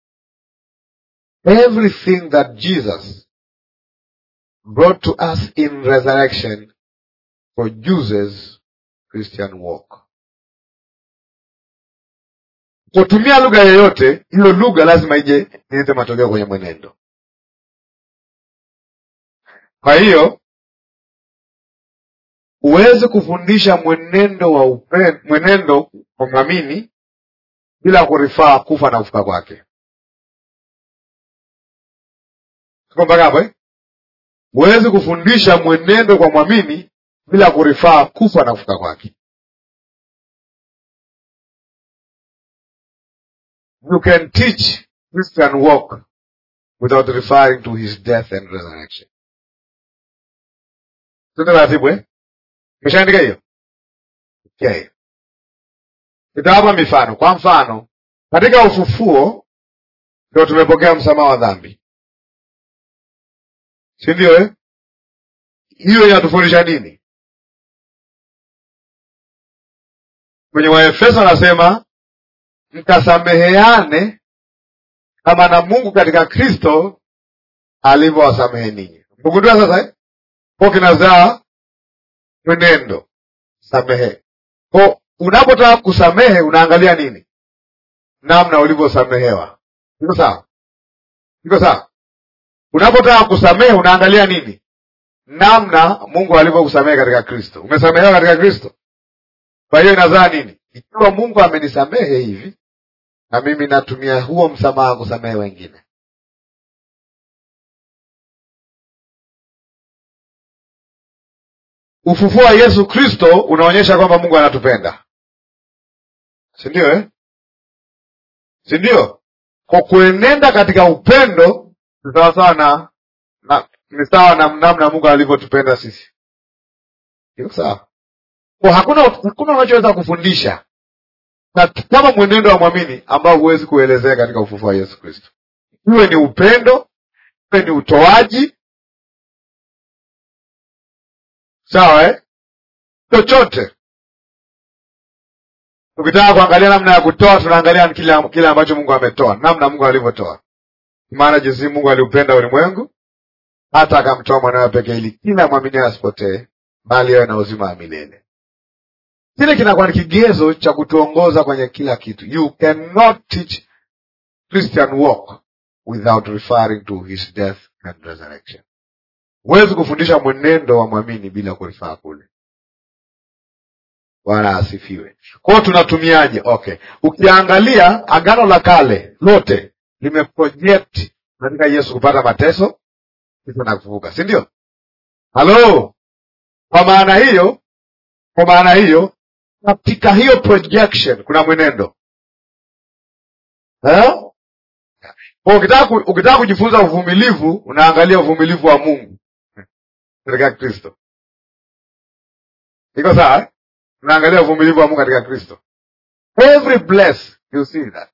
[SPEAKER 1] Everything that Jesus brought to us in resurrection produces Christian walk. Kutumia lugha yoyote, hiyo lugha lazima ije ilete matokeo kwenye mwenendo. Kwa hiyo uweze kufundisha mwenendo wa upendo, mwenendo kwa mwamini bila kurifaa kufa na kufuka kwake. Tuko mpaka hapo eh? Huwezi kufundisha mwenendo kwa mwamini bila kurifaa kufa na kufuka kwake. You can teach Christian walk without referring to his death and resurrection. Tuna taratibu eh? Umeshaandika hiyo? Okay. Nitawapa mifano. Kwa mfano, katika ufufuo ndio tumepokea msamaha wa dhambi. Si ndio eh? Hiyo inatufundisha nini? Kwenye Waefeso anasema mkasameheane kama na Mungu katika Kristo alivyowasamehe ninyi. Mkugundua sasa eh? Kwa kinazaa mwenendo samehe. Kwa unapotaka kusamehe unaangalia nini? Namna ulivyosamehewa. Iko sawa? Iko sawa? Unapotaka kusamehe unaangalia nini? Namna Mungu alivyokusamehe katika Kristo. Umesamehewa katika Kristo. Kwa hiyo inazaa nini? Ikiwa Mungu amenisamehe hivi, na mimi natumia huo msamaha kusamehe wengine. Ufufuo wa Yesu Kristo unaonyesha kwamba Mungu anatupenda. Si ndio eh? Si ndio? Kwa kuenenda katika upendo ni sawa sawa na, na ni sawa na namna Mungu alivyotupenda sisi. Iko sawa? Kwa hakuna hakuna unachoweza kufundisha na kama mwenendo wa mwamini ambao huwezi kuelezea katika ufufuo wa Yesu Kristo. Iwe ni upendo, iwe ni utoaji. Sawa eh? Chochote. Ukitaka kuangalia namna ya kutoa, tunaangalia kile kile ambacho Mungu ametoa, namna Mungu alivyotoa. Maana jinsi Mungu aliupenda ulimwengu hata akamtoa mwanawe pekee ili kila mwamini asipotee bali awe na uzima wa milele. Kile kinakuwa ni kigezo cha kutuongoza kwenye kila kitu. You cannot teach Christian walk without referring to his death and resurrection. Huwezi kufundisha mwenendo wa mwamini bila kurifaa kule. Bwana asifiwe. Kwa hiyo tunatumiaje? Okay. Ukiangalia Agano la Kale lote limeproject katika Yesu kupata mateso kisha na kufufuka, si ndio? Halo. Kwa maana hiyo, kwa maana hiyo katika hiyo projection kuna mwenendo. Eh? Kwa ukitaka ukitaka kujifunza uvumilivu, unaangalia uvumilivu wa Mungu katika Kristo. Iko sawa eh? Unaangalia uvumilivu wa Mungu katika Kristo. Every bless you see that.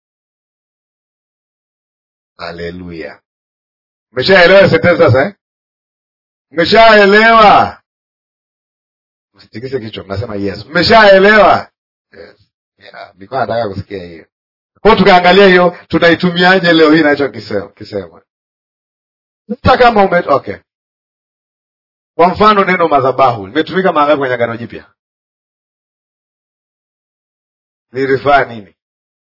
[SPEAKER 1] Hallelujah. Umeshaelewa sentence sasa eh? Umeshaelewa? Msitikise kichwa, mnasema yes. Umeshaelewa? Yes. Yeah, nilikuwa nataka kusikia hiyo. Kwa tukaangalia hiyo tunaitumiaje leo hii nacho kisema. Kisema. Hata kama ume okay. Kwa mfano neno madhabahu limetumika mara kwenye Agano Jipya. Lilifaa nini?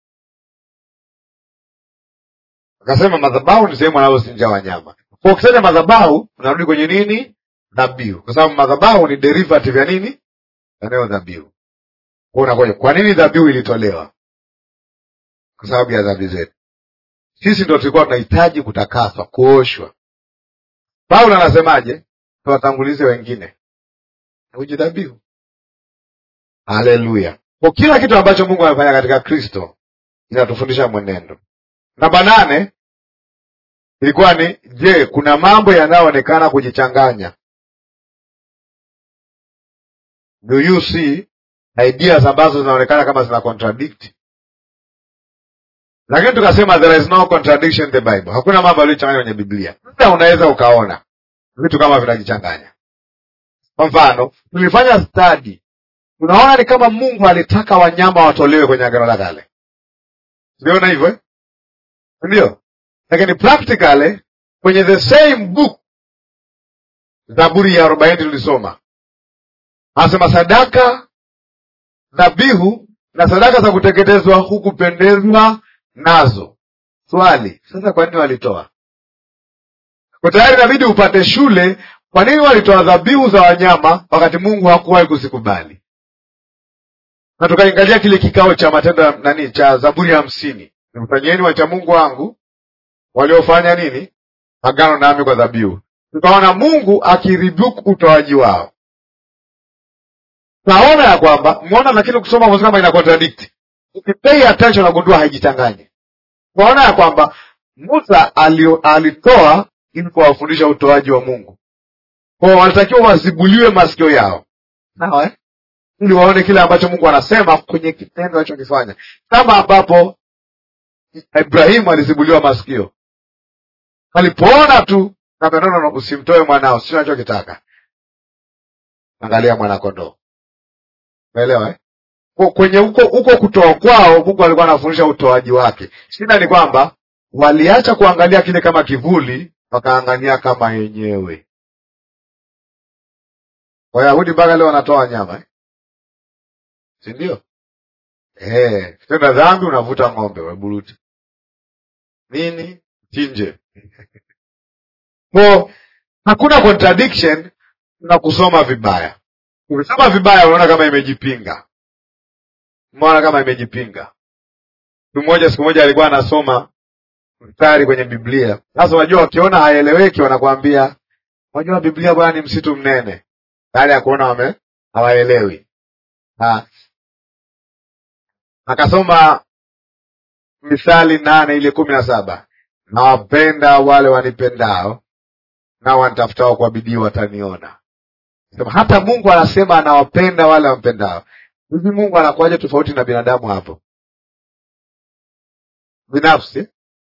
[SPEAKER 1] Akasema madhabahu ni sehemu wanayochinja wanyama. Kwa ukisema madhabahu unarudi kwenye nini? Dhabihu. Kwa sababu madhabahu ni derivative ya nini? Neno dhabihu. Kwa unakoje? Kwa nini dhabihu ilitolewa? Kwa sababu ya dhambi zetu. Sisi ndio tulikuwa tunahitaji kutakaswa, kuoshwa. Paulo anasemaje? Tuwatangulize wengine. Ujidhabihu. Haleluya. Kwa kila kitu ambacho Mungu amefanya katika Kristo inatufundisha mwenendo. Namba nane ilikuwa ni je, kuna mambo yanayoonekana kujichanganya? Do you see ideas ambazo zinaonekana kama zina contradict? Lakini tukasema there is no contradiction in the Bible. Hakuna mambo yaliyochanganywa kwenye Biblia. Sasa unaweza ukaona vitu kama vinajichanganya. Kwa mfano, tulifanya study. Unaona ni kama Mungu alitaka wanyama watolewe kwenye Agano la Kale. Unaona hivyo eh? Ndio. Lakini practically kwenye the same book Zaburi ya arobaini tulisoma. Anasema sadaka, dhabihu na sadaka za kuteketezwa hukupendezwa nazo. Swali, sasa kwa nini walitoa? Kwa tayari inabidi upate shule, kwa nini walitoa dhabihu za wanyama wakati Mungu hakuwahi kuzikubali? Na tukaangalia kile kikao cha matendo nani cha Zaburi hamsini. Mfanyeni wacha Mungu wangu waliofanya nini? Agano nami kwa dhabihu. Tukaona Mungu akiribuku utoaji wao. Naona ya kwamba muona, lakini kusoma mwanzo kama ina contradict. Ukipay attention unagundua haijitanganyi. Tunaona ya kwamba Musa alitoa ili kuwafundisha utoaji wa Mungu. Kwa walitakiwa wazibuliwe masikio yao. Sawa eh? Ili waone kile ambacho Mungu anasema kwenye kitendo alichokifanya. Kama ambapo Ibrahimu alizibuliwa masikio. Alipoona tu na maneno, usimtoe mwanao, sio anachokitaka. Angalia mwana kondoo. Umeelewa eh? Kwa kwenye huko huko kutoa kwao Mungu alikuwa anafundisha utoaji wake. Shida ni kwamba waliacha kuangalia kile kama kivuli, wakaangalia kama yenyewe. Wayahudi mpaka leo wanatoa nyama eh? Si ndio? Eh, kitenda dhambi unavuta ng'ombe waburuti. Nini? Chinje. Kwa hakuna contradiction na kusoma vibaya. Ukisoma vibaya unaona kama imejipinga. Unaona kama imejipinga. Mtu mmoja siku moja alikuwa anasoma mstari kwenye Biblia. Sasa unajua wakiona haieleweki wanakuambia, unajua Biblia bwana ni msitu mnene. Baada ya kuona wame hawaelewi. Ah. Akasoma Mithali nane ile kumi na saba. Nawapenda wale wanipendao, na wanitafutao kwa bidii wataniona. Sema hata Mungu anasema anawapenda wale wampendao. Hivi Mungu anakuwaje tofauti na binadamu hapo? Binafsi.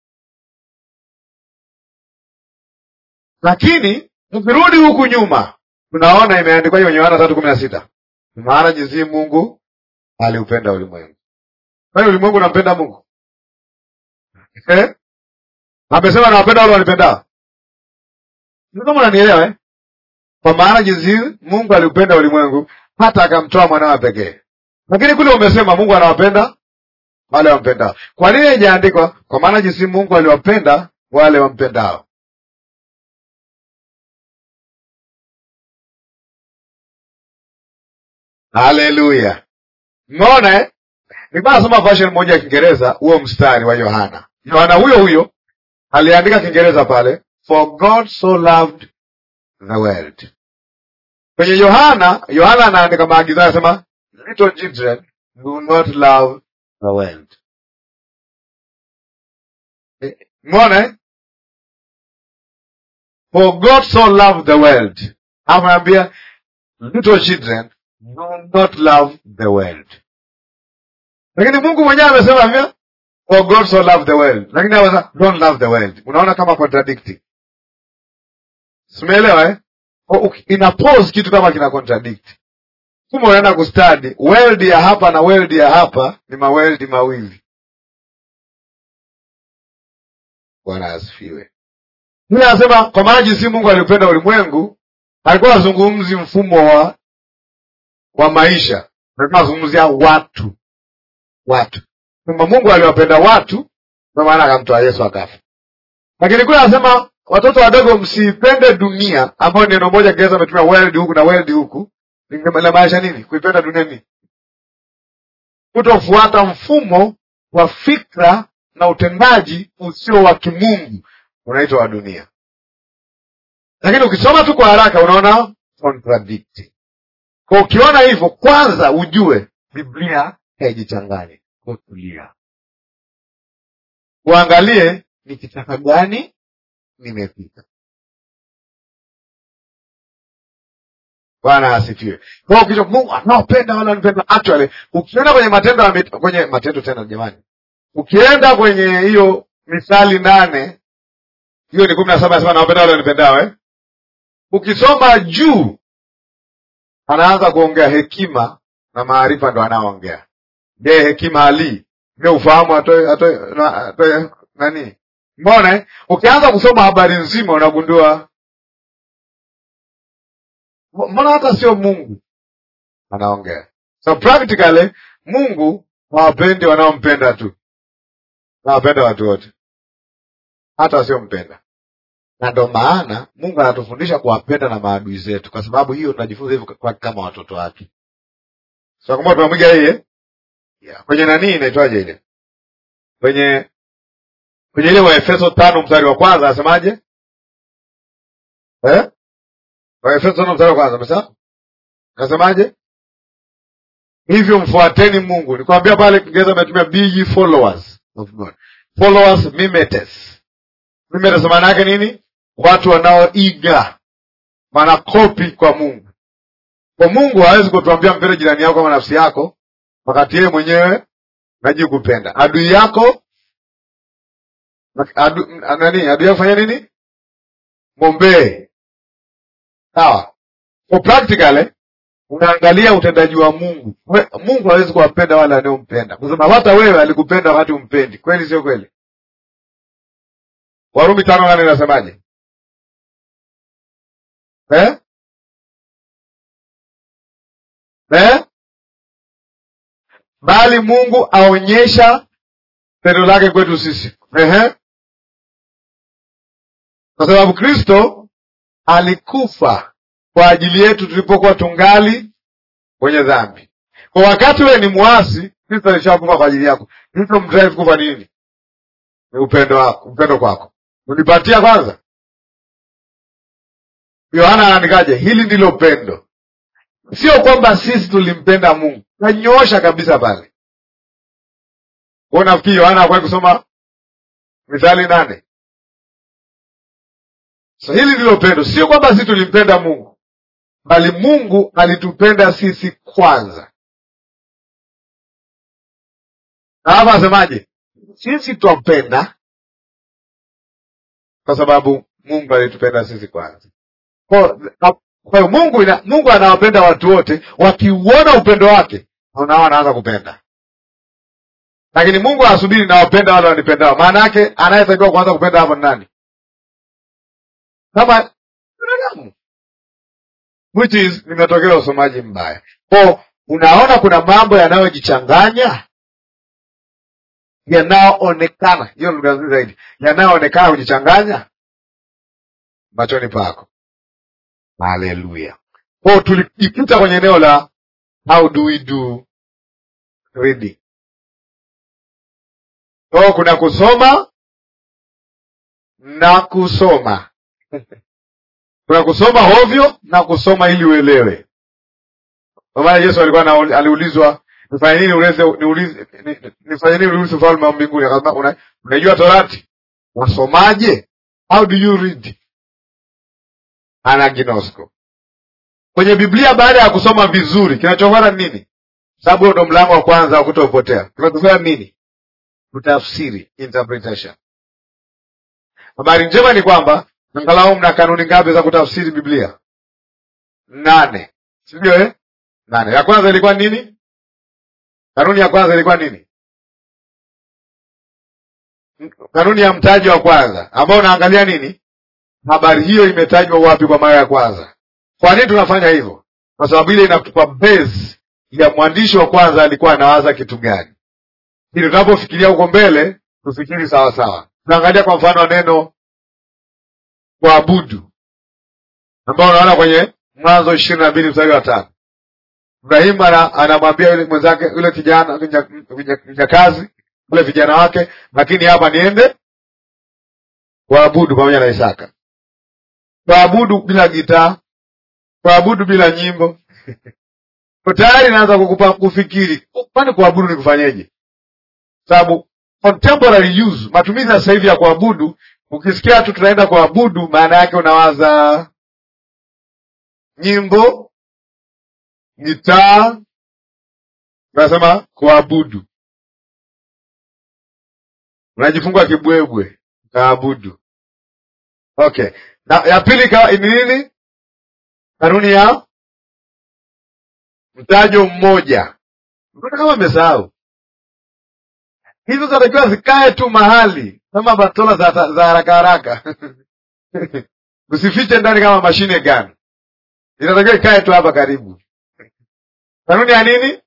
[SPEAKER 1] Lakini tukirudi huku nyuma, tunaona imeandikwa kwenye Yohana tatu kumi na sita. Maana jinsi Mungu aliupenda ulimwengu. Kwa hiyo ulimwengu unampenda Mungu. Eh? Amesema anawapenda wale wanipendao. Ndio kama unanielewa eh? Kwa maana jinsi Mungu aliupenda ulimwengu hata akamtoa mwanawe pekee. Lakini kule umesema Mungu anawapenda wale wampendao. Kwa nini haijaandikwa kwa maana jinsi Mungu aliwapenda wale wampendao? Haleluya. Umeona eh? Nilikuwa nasoma version moja ya Kiingereza huo mstari wa Yohana. Yohana huyo huyo aliandika Kiingereza pale, for God so loved the world. Kwenye Yohana, Yohana anaandika maagizo anasema, little children do not love the world. Umeona eh? For God so loved the world. Anaambia little children do not love the world. Lakini Mungu mwenyewe amesema hivyo, for God so loved the world. Lakini anasema don't love the world. Unaona kama contradicting. Simeelewa eh? Ina pause kitu kama kina contradict. Kama unaenda kustudy, world ya hapa na world ya hapa ni ma world mawili. Bwana asifiwe. Mimi nasema kwa maana jinsi Mungu alipenda ulimwengu, alikuwa azungumzi mfumo wa wa maisha. Alikuwa azungumzia watu. Watu. Kama Mungu aliwapenda watu, kwa maana akamtoa Yesu akafa. Lakini kule anasema watoto wadogo msipende dunia, ambayo neno moja Kiingereza ametumia world huku na world huku. Ingemaanisha nini? Kuipenda dunia ni kutofuata mfumo wa fikra na utendaji usio wa kimungu, unaitwa wa dunia. Lakini ukisoma tu kwa haraka unaona contradict. Kwa ukiona hivyo, kwanza ujue Biblia haijichangani. Kutulia. Uangalie ni kitaka gani nimepita. Bwana asifiwe. Kwa hiyo Mungu anawapenda wale wanipenda. Actually, ukienda kwenye matendo kwenye matendo tena jamani. Ukienda kwenye hiyo Mithali nane, hiyo ni kumi na saba anasema anawapenda wale wanipendao eh? Ukisoma juu anaanza kuongea hekima na maarifa ndo anaoongea. Je, hekima ali? Je, ufahamu atoe atoe na, atoe nani? Mbona eh? Ukianza kusoma habari nzima unagundua mbona hata sio Mungu anaongea. So practically Mungu hawapendi wanaompenda tu. Hawapenda watu wote. Hata sio mpenda. Na ndo maana Mungu anatufundisha kuwapenda na maadui zetu, kwa sababu hiyo tunajifunza hivyo kwa kama watoto wake. So kama tunamwiga yeye, Yeah. Kwenye nani inaitwaje ile? Kwenye kwenye ile wa Efeso tano mstari wa kwanza asemaje? Eh? Wa Efeso tano mstari wa kwanza umesema? Nasemaje? Hivyo mfuateni Mungu. Nikwambia pale Kiingereza umetumia be ye followers of God. Followers mimetes. Mimetes maana yake nini? Watu wanaoiga. Maana copy kwa Mungu. Kwa Mungu hawezi kutuambia mpende jirani yako kama nafsi yako wakati yeye mwenyewe haji kupenda. Adui yako adu, nani? Adui yako fanya nini? Mwombee. Sawa. Kwa practically unaangalia utendaji wa Mungu. Mungu hawezi kuwapenda wale wanaompenda. Kwa sababu hata wewe alikupenda wakati umpendi. Kweli sio kweli? Warumi tano nane inasemaje? Eh? Eh? Bali Mungu aonyesha pendo lake kwetu sisi. Ehe. Kwa sababu Kristo alikufa kwa ajili yetu tulipokuwa tungali kwenye dhambi. Kwa wakati wewe ni muasi, Kristo alishakufa kwa ajili yako. Kristo mdrive kufa nini? Ni upendo wako, upendo kwako. Unipatia kwanza. Yohana anaandikaje? Hili ndilo pendo. Sio kwamba sisi tulimpenda Mungu. Nanyoosha kabisa pale. Kwa nafikiri Yohana hakuwahi kusoma Mithali nane. So hili ndilo pendo. Sio kwamba sisi tulimpenda Mungu, bali Mungu alitupenda sisi kwanza. Na hapa asemaje? Sisi twapenda kwa sababu Mungu alitupenda sisi kwanza. Kwa hiyo Mungu ina, Mungu anawapenda watu wote, wakiuona upendo wake nao anaanza kupenda. Lakini Mungu asubiri na wapenda wale wanipendao. Maana yake anayetakiwa kuanza kupenda hapo ni nani? Kama binadamu. Which is nimetokea usomaji mbaya. Kwa unaona kuna mambo yanayojichanganya yanayoonekana, hiyo lugha nzuri zaidi, yanayoonekana kujichanganya machoni pako. Haleluya. Kwa tulijikuta kwenye eneo la how do we do reading. Kwa kuna kusoma na kusoma. Kuna kusoma hovyo na kusoma ili uelewe. Kwa maana Yesu alikuwa aliulizwa, nifanye nini uweze niulize nifanye nini ulize ufalme wa mbinguni? Akasema una, unajua Torati? Wasomaje? How do you read? Anaginosko. Kwenye Biblia baada ya kusoma vizuri, kinachofuata nini? Sababu ndo mlango wa kwanza wa kutopotea. Kinachofuata nini? Kutafsiri, interpretation. Habari njema ni kwamba angalau mna kanuni ngapi za kutafsiri Biblia? Nane. Sivyo eh? Nane. Ya kwanza ilikuwa nini? Kanuni ya kwanza ilikuwa nini? Kanuni ya mtaji wa kwanza, ambao unaangalia nini? Habari hiyo imetajwa wapi kwa mara ya kwanza. Kwa nini tunafanya hivyo? Kwa sababu ile inatupa base ya mwandishi wa kwanza alikuwa anawaza kitu gani. Ili tunapofikiria huko mbele, tufikiri sawa sawa. Tunaangalia kwa mfano neno kuabudu, ambao unaona kwenye Mwanzo ishirini na mbili mstari wa tano. Ibrahim anamwambia yule mwenzake, yule kijana mjakazi, yule vijana wake, lakini hapa niende kuabudu pamoja na Isaka. Kuabudu bila gitaa, kuabudu bila nyimbo. Kwa tayari naanza kukupa kufikiri, kwani kuabudu ni kufanyeje? Sababu contemporary use, matumizi sasa hivi ya kuabudu, ukisikia tu tunaenda kuabudu, maana yake unawaza nyimbo, gitaa, unasema kuabudu. Unajifunga kibwebwe, kaabudu. Okay. Na ya pili kwa ni nini? Kanuni ya mtajo mmoja. Mbona kama umesahau? Hizo zinatakiwa zikae tu mahali kama batola za za haraka haraka. Usifiche ndani kama mashine gani. Inatakiwa ikae tu hapa karibu. Kanuni ya nini?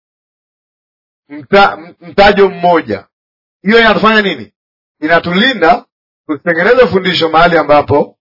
[SPEAKER 1] Mta, mtajo mmoja. Hiyo inatufanya nini? Inatulinda tusitengeneze fundisho mahali ambapo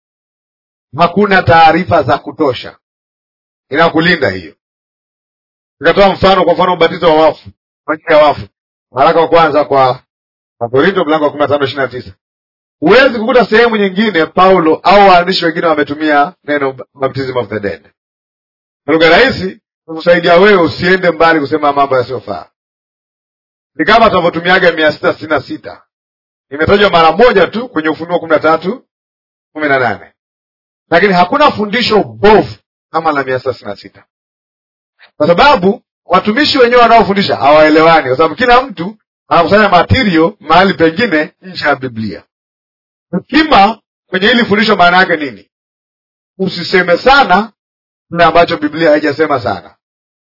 [SPEAKER 1] hakuna taarifa za kutosha. Inakulinda hiyo. Nikatoa mfano, kwa mfano ubatizo wa wafu, maji ya wafu. Waraka wa kwanza kwa Wakorintho mlango wa kumi na tano ishirini na tisa. Huwezi kukuta sehemu nyingine Paulo au waandishi wengine wametumia neno baptism of the dead. Lugha rahisi kukusaidia wewe usiende mbali kusema mambo yasiyofaa. Ni kama tunavyotumiaga mia sita sitini na sita. Imetajwa mara moja tu kwenye Ufunuo kumi na tatu kumi na nane. Lakini hakuna fundisho bovu kama la mia sita sitini na sita. Kwa sababu watumishi wenyewe wanaofundisha hawaelewani, kwa sababu kila mtu anakusanya material mahali pengine nje ya Biblia. Hekima kwenye hili fundisho maana yake nini? Usiseme sana kile ambacho Biblia haijasema sana.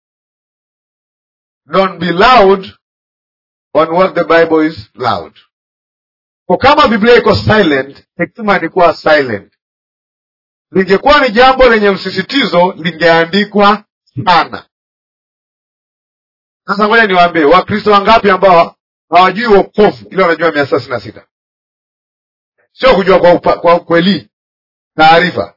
[SPEAKER 1] Don't be loud on what the Bible is loud. Kwa kama Biblia iko silent, hekima ni kuwa silent. Lingekuwa ni jambo lenye msisitizo, lingeandikwa sana. Sasa ngoja niwaambie, Wakristo wangapi ambao hawajui wokovu ile wanajua mia sita sitini na sita? Sio kujua kwa upa, kwa kweli taarifa.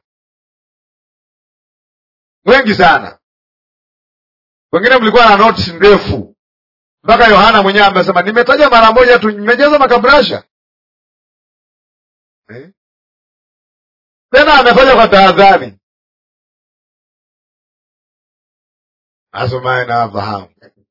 [SPEAKER 1] Wengi sana. Wengine mlikuwa na notes ndefu. Mpaka Yohana mwenyewe amesema nimetaja mara moja tu, nimejaza makabrasha. Eh? Tena amefanya kwa tahadhari. Asomaye na afahamu.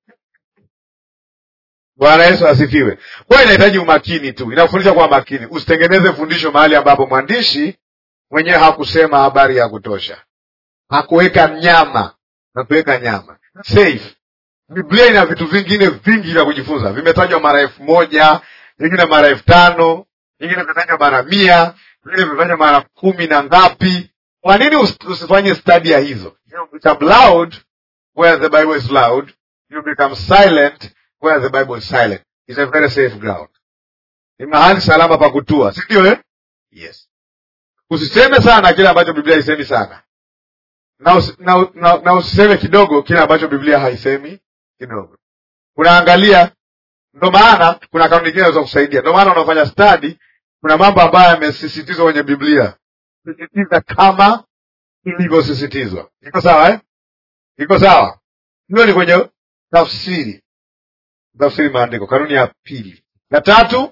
[SPEAKER 1] Bwana Yesu asifiwe. Kwa hiyo inahitaji umakini tu. Inafundisha kwa makini. Usitengeneze fundisho mahali ambapo mwandishi mwenyewe hakusema habari ya kutosha. Hakuweka nyama. Hakuweka nyama. Safe. Biblia ina vitu vingine vingi vya kujifunza. Vimetajwa mara elfu moja, vingine mara elfu tano, vingine vimetajwa mara mia, vingine vimetajwa mara kumi na ngapi. Kwa nini usifanye study ya hizo? You become loud where the Bible is loud. You become silent where the Bible is silent. It's a very safe ground. Ni mahali salama pa kutua, si ndio eh? Yes. Usiseme sana kile ambacho Biblia haisemi sana. Na, usi, na, na, na usiseme kidogo kile ambacho Biblia haisemi kidogo. Unaangalia, ndio maana kuna kanuni nyingine za kusaidia. Ndio maana unafanya study, kuna mambo ambayo yamesisitizwa kwenye Biblia. Sisitiza kama ilivyosisitizwa. Iko sawa eh? Iko sawa. Hiyo ni kwenye tafsiri. Tafsiri maandiko, kanuni ya pili. Ya tatu,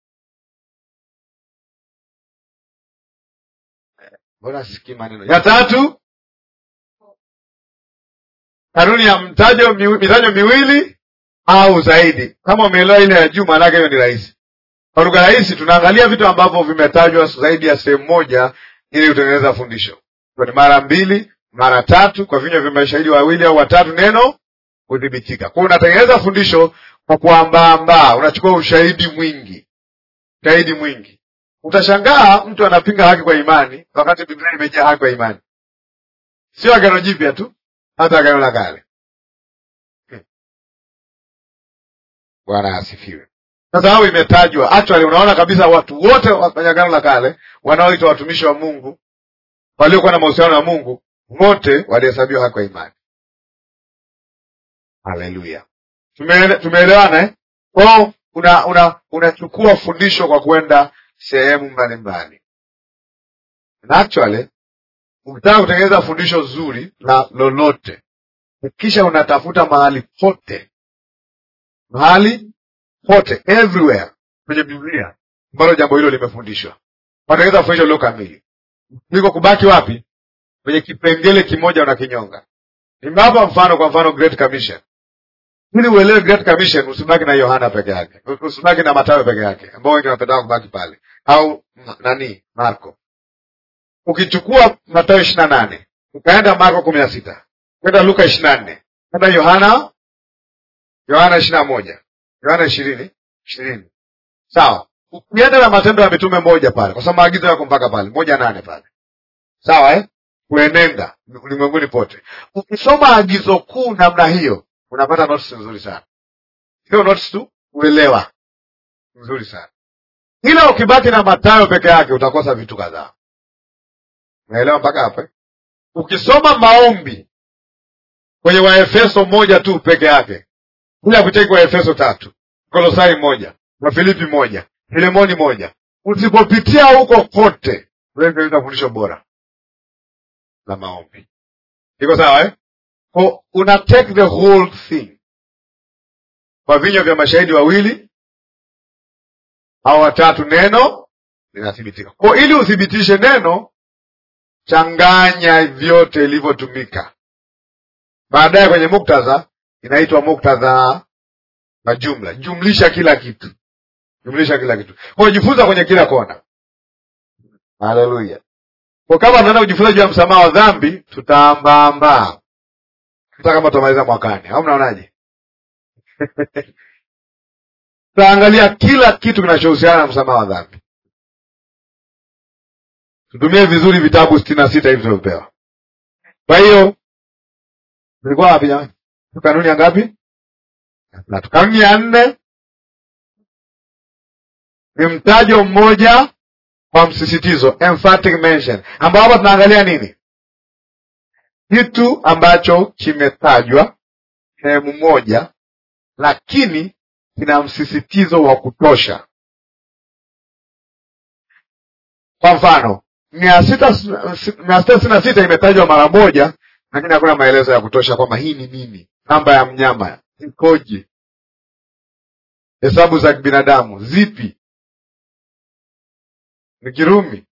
[SPEAKER 1] bora sikii maneno. Ya tatu, kanuni ya mtajo mitajo miwili au zaidi. Kama umeelewa ile ya juu, maana hiyo ni rahisi. Kwa lugha rahisi, tunaangalia vitu ambavyo vimetajwa zaidi ya sehemu moja ili kutengeneza fundisho. Kwa ni mara mbili, mara tatu, kwa vinywa vya mashahidi wawili au watatu, neno kudhibitika. Kwa unatengeneza fundisho kwa kuambaamba, unachukua ushahidi mwingi. Ushahidi mwingi. Utashangaa mtu anapinga haki kwa imani wakati Biblia imejaa haki kwa imani. Sio Agano Jipya tu, hata Agano la Kale. Bwana asifiwe. Sasa hao imetajwa. Actually unaona kabisa watu wote wa Agano la Kale wanaoitwa watumishi wa Mungu, waliokuwa na mahusiano na Mungu, wote walihesabiwa haki kwa imani. Haleluya. Tumeelewana eh? Kwa una una unachukua fundisho kwa kwenda sehemu mbalimbali. Na actually ukitaka kutengeneza fundisho zuri la lolote, kisha unatafuta mahali pote. Mahali pote, everywhere kwenye Biblia ambalo jambo hilo limefundishwa. Watengeneza fundisho lilo kamili. Niko kubaki wapi? Kwenye kipengele kimoja unakinyonga. Nimewapa mfano, kwa mfano Great Commission. Ili uelewe Great Commission, usibaki na Yohana peke yake. Usibaki na Mathayo peke yake, ambao wengi wanapenda kubaki pale. Au nani? Marko. Ukichukua Mathayo ishirini na nane, ukaenda Marko kumi na sita, kwenda Luka ishirini na nne, kwenda Yohana Yohana ishirini na moja, Yohana ishirini, ishirini. Sawa. Ukienda na Matendo ya Mitume moja pale, kwa sababu maagizo yako mpaka pale, moja nane pale. Sawa eh? Kuenenda ulimwenguni pote. Ukisoma agizo kuu namna hiyo, unapata notes nzuri sana. Hiyo notes tu uelewa nzuri sana. Ila ukibaki na Mathayo peke yake utakosa vitu kadhaa. Unaelewa mpaka hapa? Ukisoma maombi kwenye Waefeso moja tu peke yake, bila kucheki Waefeso tatu, Kolosai moja, Wafilipi moja, Filemoni moja, usipopitia huko kote, wewe ndio fundisho bora la maombi. Iko sawa eh? Kwa una take the whole thing. Kwa vinywa vya mashahidi wawili au watatu neno linathibitika. Kwa ili uthibitishe neno, changanya vyote ilivyotumika. Baadaye kwenye muktadha inaitwa muktadha na jumla. Jumlisha kila kitu. Jumlisha kila kitu. Kwa jifunza kwenye kila kona. Haleluya. Kwa kama tunaenda kujifunza juu ya msamaha wa dhambi, tutaambaamba. Hata kama tumaliza mwakani. Au mnaonaje? Tutaangalia kila kitu kinachohusiana na msamaha wa dhambi. Tutumie vizuri vitabu sitini na sita hivi tulivyopewa. Kwa hiyo nilikuwa wapi jamani? Kanuni ya ngapi? Na kanuni ya nne ni mtajo mmoja kwa msisitizo, emphatic mention, ambao hapa tunaangalia nini? Kitu ambacho kimetajwa sehemu moja lakini kina msisitizo wa kutosha. Kwa mfano, mia sita sitini na sita imetajwa mara moja lakini hakuna maelezo ya kutosha kwamba hii ni nini. Namba ya mnyama ikoje? Hesabu za binadamu zipi? Ni Kirumi?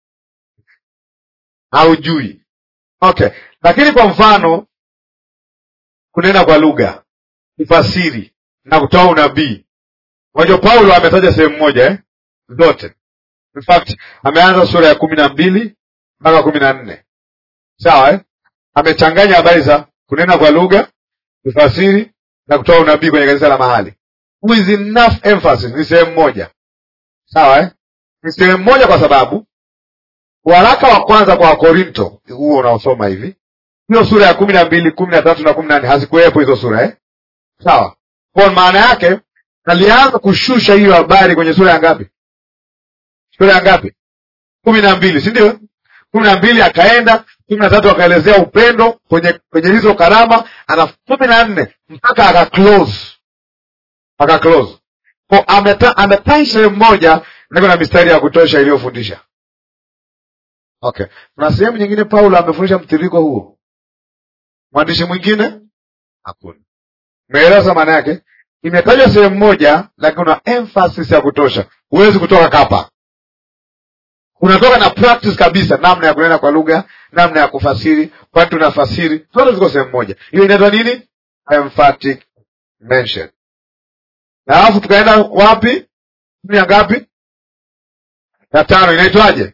[SPEAKER 1] Haujui. Okay. Lakini kwa mfano, kunena kwa lugha, kufasiri na kutoa unabii. Unajua Paulo ametaja sehemu moja eh? Zote. In fact, ameanza sura ya kumi na mbili mpaka kumi na nne. Sawa eh? Amechanganya habari za kunena kwa lugha, kufasiri na kutoa unabii kwenye kanisa la mahali. With enough emphasis, ni sehemu moja. Sawa eh? Ni sehemu moja kwa sababu waraka wa kwanza kwa Wakorinto, huo unaosoma hivi, hiyo sura ya kumi na mbili, kumi na tatu na kumi na nne hazikuwepo hizo sura eh? Sawa. Kwa maana yake alianza kushusha hiyo habari kwenye sura ya ngapi? Sura ya ngapi? kumi na mbili, si ndio? kumi na mbili akaenda, kumi na tatu akaelezea upendo kwenye kwenye hizo karama, ana kumi na nne mpaka aka close. Aka close. Kwa ameta ametai sehemu moja na kuna mistari ya kutosha iliyofundisha. Okay. Kuna sehemu nyingine Paulo amefundisha mtiririko huo. Mwandishi mwingine? Hakuna. Umeelewa maana yake? Imetajwa sehemu moja lakini kuna emphasis ya kutosha. Huwezi kutoka kapa. Unatoka na practice kabisa, namna ya kunena kwa lugha, namna ya kufasiri, kwa tunafasiri, zote ziko sehemu moja. Hiyo inaitwa nini? Emphatic mention. Na alafu tukaenda wapi? Ni ya ngapi? Ya tano, inaitwaje?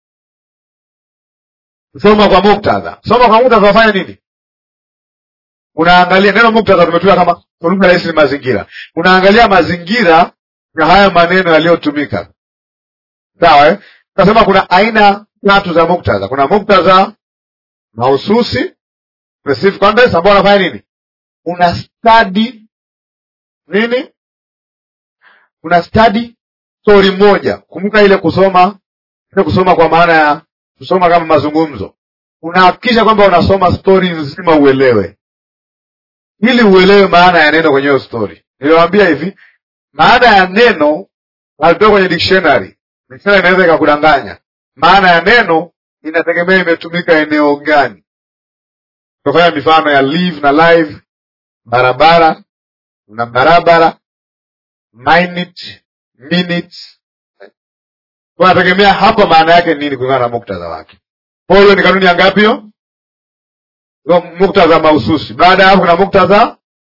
[SPEAKER 1] Soma kwa muktadha. Soma kwa muktadha wafanya nini? Unaangalia neno muktadha tumetumia kama kwa lugha rahisi, mazingira. Unaangalia mazingira ya haya maneno yaliyotumika. Sawa eh? Tunasema kuna aina tatu za muktadha. Kuna muktadha mahususi, specific context, ambao unafanya nini? Una study nini? Una study story moja. Kumbuka ile kusoma, ile kusoma kwa maana ya kusoma kama mazungumzo. Unahakikisha kwamba unasoma story nzima uelewe. Ili uelewe maana ya neno kwenye hiyo story. Niliwaambia hivi, maana ya neno halitoki kwenye dictionary. Dictionary inaweza ikakudanganya. Maana ya neno inategemea imetumika eneo gani. Tukafanya mifano ya live na live, barabara na barabara, minute, minutes. Tunategemea hapa maana yake nini kulingana na muktadha wake. Kwa hiyo ni kanuni ya ngapi hiyo? Kwa muktadha mahususi. Baada ya hapo kuna muktadha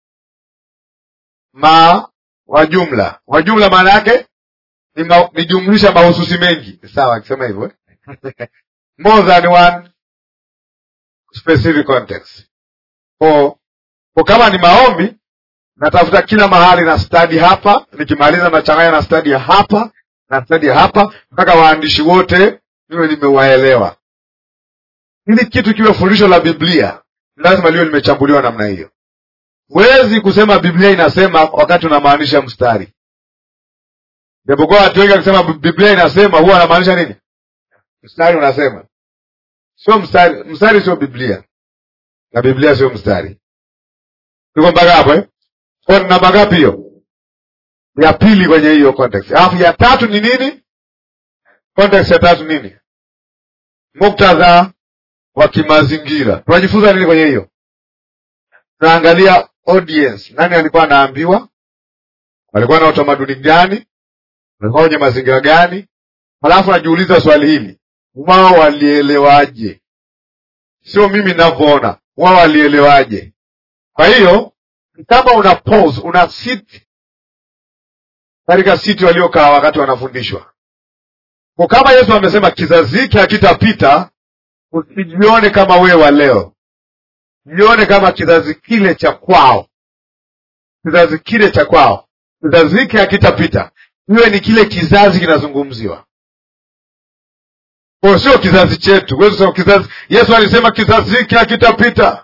[SPEAKER 1] ma wa jumla. Wa jumla maana yake ni, ma, ni jumlisha mahususi mengi. Sawa akisema hivyo eh? More than one specific context. Kwa, kwa kama ni maombi, natafuta kila mahali na study hapa, nikimaliza nachanganya na study hapa na study hapa mpaka waandishi wote niwe nimewaelewa. Ili kitu kiwe fundisho la Biblia, lazima liwe limechambuliwa namna hiyo. Huwezi kusema Biblia inasema wakati unamaanisha mstari. Japokuwa watu wengi wakisema Biblia inasema huwa anamaanisha nini? Mstari unasema. Sio mstari, mstari sio Biblia. Na Biblia sio mstari. Tuko mpaka hapo eh? Kwa namba ngapi hiyo? Ya pili kwenye hiyo context. Alafu ya tatu ni nini? Context ya tatu nini? Muktadha wa kimazingira. Tunajifunza nini kwenye hiyo? Tunaangalia audience. Nani alikuwa anaambiwa? Walikuwa na utamaduni gani? Walikuwa kwenye mazingira gani? Halafu najiuliza swali hili, wao walielewaje? Sio mimi ninavyoona, wao walielewaje? Kwa hiyo kama una pause, una sit katika siti waliokaa wakati wanafundishwa. Kwa kama Yesu amesema kizazi hiki hakitapita, usijione kama wewe wa leo. Jione kama kizazi kile cha kwao. Kizazi kile cha kwao. Kizazi hiki hakitapita. Iwe ni kile kizazi kinazungumziwa. Kwa sio kizazi chetu. Wewe sio kizazi. Yesu alisema kizazi hiki hakitapita.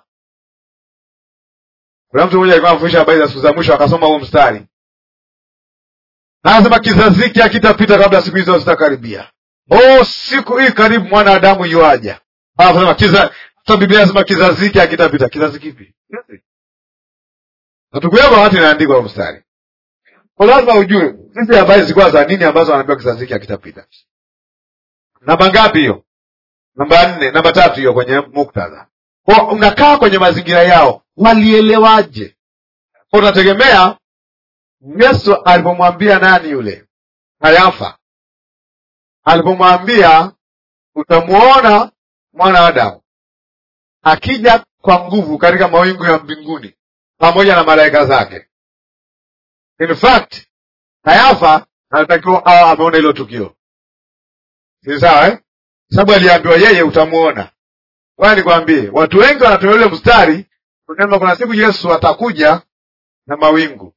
[SPEAKER 1] Kuna mtu mmoja alikuwa anafundisha habari za siku za mwisho akasoma huo mstari. Anasema kizazi hiki hakitapita kabla siku hizo zitakaribia. Oh, siku hii karibu mwanadamu yuaja. Anasema kizazi, hata Biblia inasema kizazi hiki hakitapita. Kizazi kipi? Hatukuelewa wakati inaandikwa huo mstari. Kwa lazima ujue hizi habari zilikuwa za nini ambazo anaambiwa kizazi hiki hakitapita. Namba ngapi hiyo? Namba nne, namba tatu hiyo kwenye muktadha. Kwa unakaa kwenye mazingira yao, walielewaje? Kwa unategemea Yesu alipomwambia nani yule? Kayafa. Alipomwambia utamuona mwana wa Adamu akija kwa nguvu katika mawingu ya mbinguni pamoja na malaika zake. In fact, Kayafa alitakiwa awe ameona hilo tukio. Si sawa eh? Sababu aliambiwa yeye utamuona. Wewe nikwambie, watu wengi wanatumia ule mstari kusema kuna siku Yesu atakuja na mawingu.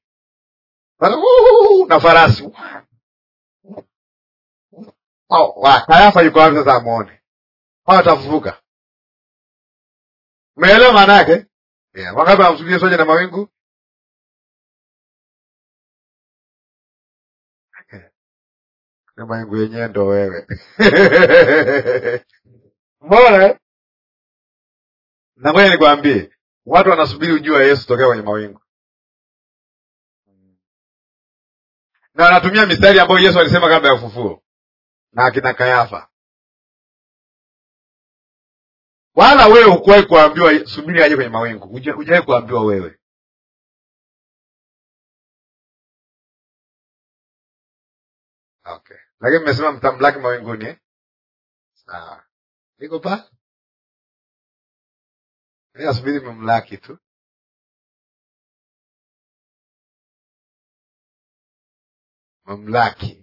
[SPEAKER 1] Na farasi. Oh, wa Kayafa yuko wapi sasa amuone? Hao atafufuka. Umeelewa maana yake? Yeah, wakati anamsubiria soje na mawingu. Na mawingu yenyewe ndo wewe. Mbona? Na ngoja nikwambie, watu wanasubiri ujio wa Yesu tokea kwenye mawingu. Na anatumia mistari ambayo Yesu alisema kabla ya ufufuo. Na akina Kayafa. Wala wewe hukuwahi kuambiwa subiri aje kwenye mawingu. Hujawahi kuambiwa wewe. Okay. Lakini mmesema mtamlaki mawinguni eh? Sawa. Niko pa? Ni asubiri mmlaki tu. Mamlaki.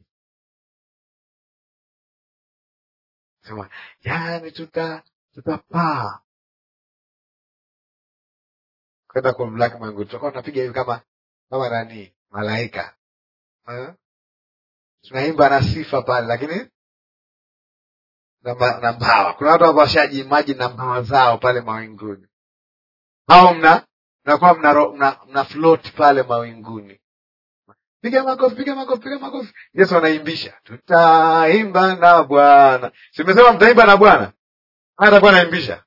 [SPEAKER 1] Sema, yaani tuta tutapaa. Kwenda kumlaki mawingu. Tutakuwa tunapiga hivi kama kama nani? Malaika. Eh? Tunaimba na sifa pale lakini na mbawa. Kuna watu ambao washaji imagine na mbawa zao pale mawinguni. Hao mna mnakuwa mna, mna, mna float pale mawinguni. Piga makofi, piga makofi, piga makofi. Yesu anaimbisha. Tutaimba na Bwana. Simesema mtaimba na Bwana? Hata kwa anaimbisha.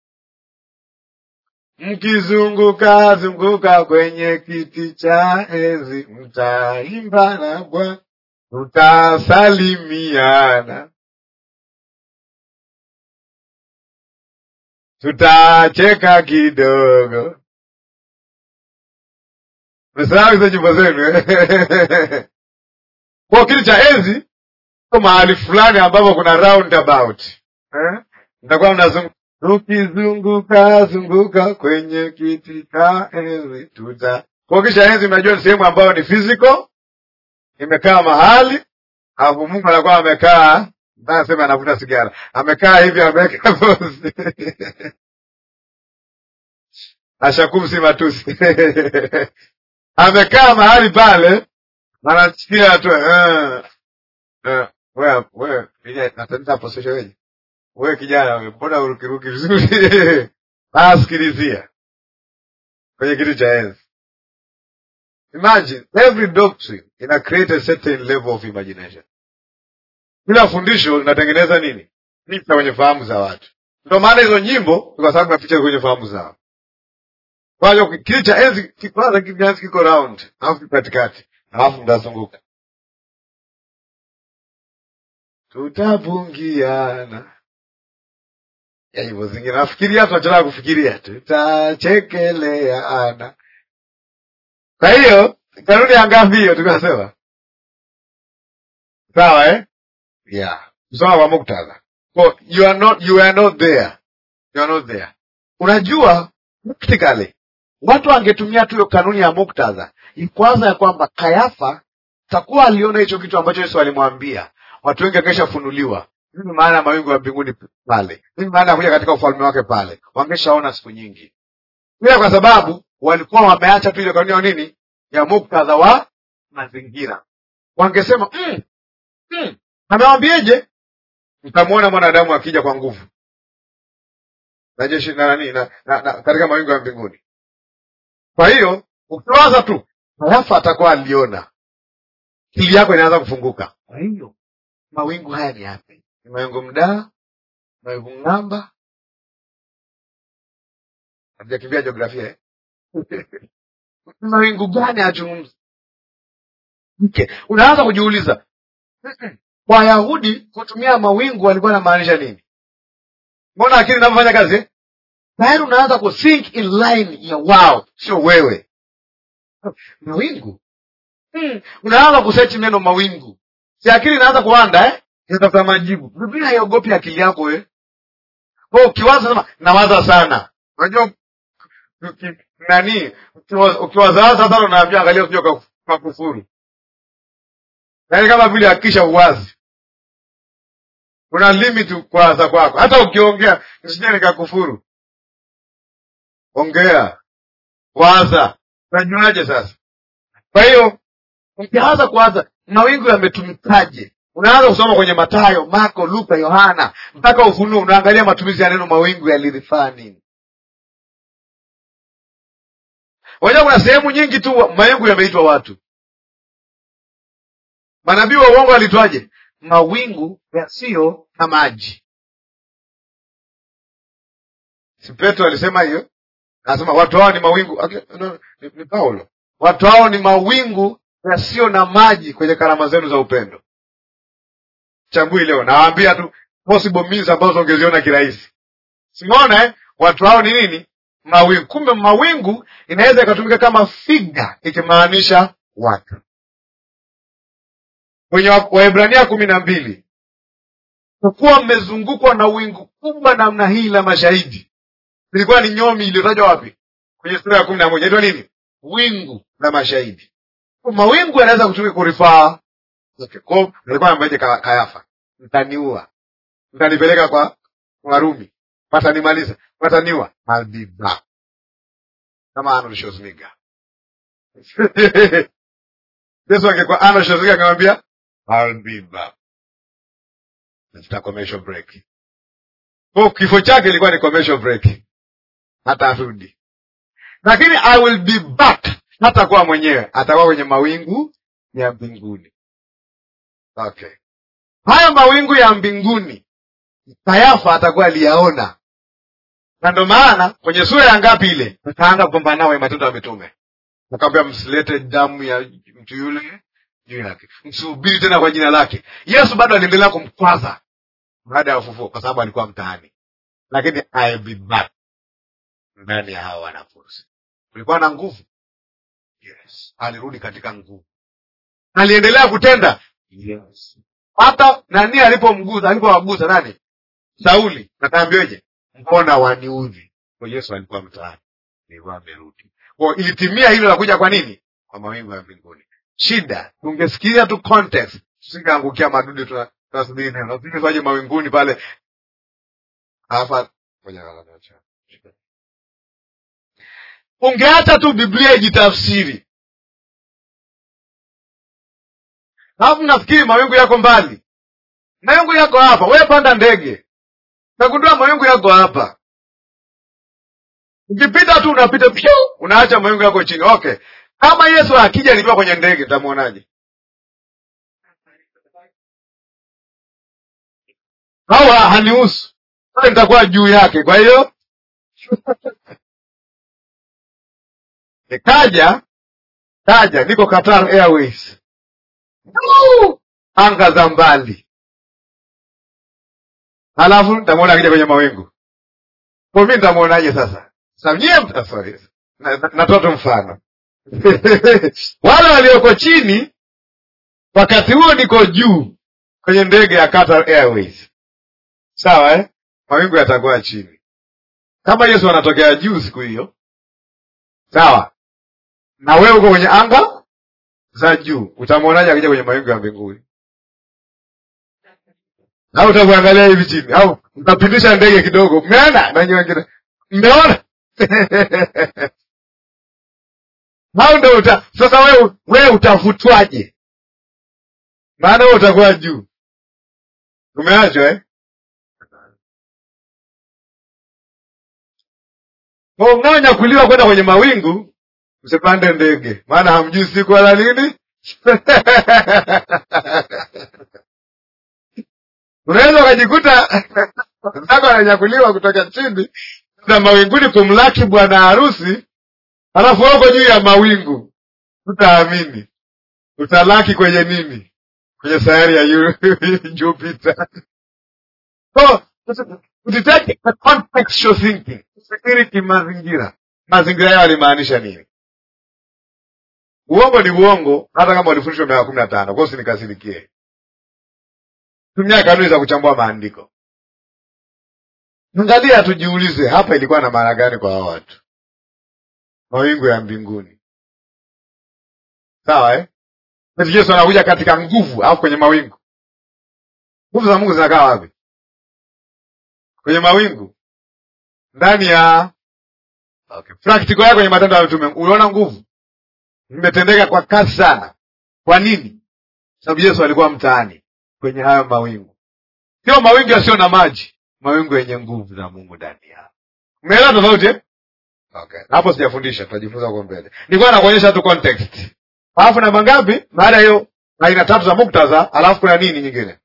[SPEAKER 1] Mkizunguka zunguka kwenye kiti cha enzi, mtaimba na Bwana. Tutasalimiana. Tutacheka kidogo. Msahau hizo nyimbo zenu. Kwa kiti cha enzi kwa mahali fulani ambapo kuna roundabout. Eh? Mtakuwa mnazunguka tukizunguka zunguka kwenye kiti cha enzi tuta. Kwa kiti cha enzi mnajua ni sehemu ambayo ni physical. Imekaa mahali, hapo Mungu anakuwa amekaa, ndio sema anavuta sigara. Amekaa hivi ameweka pose. Ashakumsi matusi. Amekaa mahali pale, anachikia tu eh eh wewe wewe ile nataka posesho wewe. Wewe kijana wewe, mbona urukiruki vizuri? Asikilizia. Kwenye kitu cha enzi. Imagine, every doctrine ina create a certain level of imagination. Kila fundisho linatengeneza nini? Picha kwenye fahamu za watu. Ndio maana hizo nyimbo kwa sababu na picha kwenye fahamu zao. Kwa hiyo kile cha enzi kikwaza kiasi kiko round, alafu katikati, alafu mtazunguka. Tutapungiana. ya hivyo zingine. Nafikiria tunachotaka kufikiria tu. Tachekelea ana. Kwa hiyo, kanuni ya ngapi hiyo tukasema? Sawa eh? Yeah. Kusoma kwa muktadha. So, you are not, you are not there. You are not there. Unajua, practically, watu wangetumia tu hiyo kanuni ya muktadha. Kwanza ya kwamba Kayafa takuwa aliona hicho kitu ambacho Yesu alimwambia. Watu wengi wakesha funuliwa. Nini maana ya mawingu ya mbinguni pale? Nini maana ya kuja katika ufalme wake pale? Wangeshaona siku nyingi. Bila kwa sababu walikuwa wameacha tu ile kanuni ya nini? Ya muktadha wa mazingira. Wangesema, mm, mm, amewambieje? Mtamwona mwanadamu akija kwa nguvu. Na jeshi na nani na, na, na katika mawingu ya mbinguni. Kwa hiyo, ukiwaza tu, Kayafa atakuwa aliona. Akili yako inaanza kufunguka. Kwa hiyo, mawingu haya ni yapi? Ni mawingu mdaa, mawingu ng'amba. Hatujakimbia jiografia eh? Mawingu gani azungumza? Okay. Unaanza kujiuliza. Wayahudi kutumia mawingu walikuwa na maanisha nini? Mbona akili inafanya kazi eh? Tayari unaanza ku think in line ya wao, sio wewe. Mawingu. Hmm. Unaanza kusearch neno mawingu. Si akili inaanza kuanda eh? Inatafuta majibu. Biblia haiogopi akili yako eh? Kwa ukiwaza sema nawaza sana. Unajua nani ukiwaza sana unaambia angalia usije kwa kufuru. Yaani kama vile hakisha uwazi. Una limit kuwaza kwako. Hata ukiongea usije nikakufuru. Ongea. Waza. Unajuaje sasa? Kwa hiyo ukianza kuwaza mawingu yametumikaje? Unaanza kusoma kwenye Mathayo, Marko, Luka, Yohana, mpaka Ufunuo unaangalia matumizi ya neno mawingu yalirifaa nini. Wajua kuna sehemu nyingi tu mawingu yameitwa watu. Manabii wa uongo walitwaje? Mawingu yasiyo na maji. Si Petro alisema hiyo? Anasema watu hao ni mawingu. Okay, no, ni, ni Paulo. Watu hao ni mawingu yasiyo na maji kwenye karama zenu za upendo. Chambui leo nawaambia tu possible means ambazo ungeziona kirahisi. Simuona eh? Watu hao ni nini? Mawingu. Kumbe mawingu inaweza ikatumika kama figa ikimaanisha watu. Kwenye Waebrania kumi na mbili. Kwa kuwa mmezungukwa na wingu kubwa namna hii la mashahidi. Ilikuwa ni nyomi iliyotajwa wapi? Kwenye sura ya kumi na moja. Inaitwa nini? Wingu la mashahidi. Kwa mawingu yanaweza kutumika kurifaa. Okay. Kwa hiyo alikuwa anambaje Kayafa? Mtaniua. Mtanipeleka kwa Warumi. Watanimaliza. Wataniua. I'll be back. Kama Arnold Schwarzenegger. Yesu angekuwa Arnold Schwarzenegger akamwambia I'll be back. Nita commercial break. Kwa kifo chake ilikuwa ni commercial break. Hata arudi. Lakini I will be back. Hata kwa mwenyewe atakuwa kwenye mawingu ya mbinguni. Okay. Haya mawingu ya mbinguni Kayafa atakuwa aliyaona. Na ndio maana kwenye sura ya ngapi ile? Ataanza kupambana nao Matendo ya Mitume. Akamwambia msilete damu ya mtu yule juu yake. Msihubiri tena kwa jina lake. Yesu bado aliendelea kumkwaza baada ya ufufuo kwa sababu alikuwa mtaani. Lakini I'll be back. Ndani ya hawa wanafunzi. Kulikuwa na nguvu. Yes. Alirudi katika nguvu. Aliendelea kutenda. Yes. Hata nani alipomguza, alipowaguza nani? Sauli. Nakaambiaje? Mbona waniudhi? Kwa Yesu alikuwa mtaani. Ni amerudi. Kwa ilitimia hilo la kuja kwa nini? Kwa mawingu ya mbinguni. Shida, ungesikia tu context, tusingeangukia madudu tunasubiri neno. Nafikiri waje mawinguni pale. Hapa ngoja ngalacha. Ungeacha tu Biblia ijitafsiri. Hapo nafikiri mawingu yako mbali. Mawingu yako hapa, wewe panda ndege. Nakundua mawingu yako hapa. Ukipita tu unapita pio, unaacha mawingu yako chini. Okay. Kama Yesu akija nikiwa kwenye ndege, utamuonaje? Hawa hanihusu. Sasa nitakuwa juu yake. Kwa hiyo nikaja, kaja niko Qatar Airways. Woo! Anga za mbali. Halafu nitamuona akija kwenye mawingu. Kwa mimi nitamuonaje sasa? Sasa nyie sorry. Natoa tu mfano. Wale walioko chini wakati huo niko juu kwenye ndege ya Qatar Airways. Sawa eh? Mawingu yatakuwa chini. Kama Yesu anatokea juu siku hiyo. Sawa. Na wewe uko kwenye anga za juu, utamuonaje akija kwenye mawingu ya mbinguni? Au utakuangalia hivi chini au utapindisha ndege kidogo. Umeona? Na nyinyi wengine. Mmeona? Hao ndio uta sasa wewe wewe utafutwaje? Maana wewe utakuwa juu. Umeachwa eh? Kwa nganya kuliwa kwenda kwenye mawingu, usipande ndege. Maana hamjui siku wala lini. Unaweza ukajikuta zako ananyakuliwa kutoka chini na mawinguni kumlaki bwana harusi, alafu wako juu ya mawingu. Utaamini. Utalaki kwenye nini? Kwenye sayari ya Jupiter. So, utitake a contextual thinking. Usikiri kimazingira. Mazingira yao yalimaanisha nini? Uongo ni uongo, hata kama walifundishwa miaka kumi na tano. Kwa hiyo usinikasirikie. Tumia kanuni za kuchambua maandiko. Angalia tujiulize, hapa ilikuwa na maana gani kwa hao watu? Mawingu ya mbinguni. Sawa eh? Eti Yesu anakuja katika nguvu au kwenye mawingu. Nguvu za Mungu zinakaa wapi? Kwenye mawingu. Ndani ya okay. Practical yako kwenye Matendo ya Mitume, unaona nguvu imetendeka kwa kasi sana. Kwa nini? Sababu Yesu alikuwa mtaani kwenye hayo mawingu. Sio mawingu yasiyo na maji, mawingu yenye nguvu za Mungu ndani yao. Umeelewa tofauti eh? Okay. Hapo sijafundisha, tutajifunza huko mbele. Nilikuwa nakuonyesha tu context. Alafu namba ngapi? Baada hiyo aina tatu za muktadha, alafu kuna nini nyingine?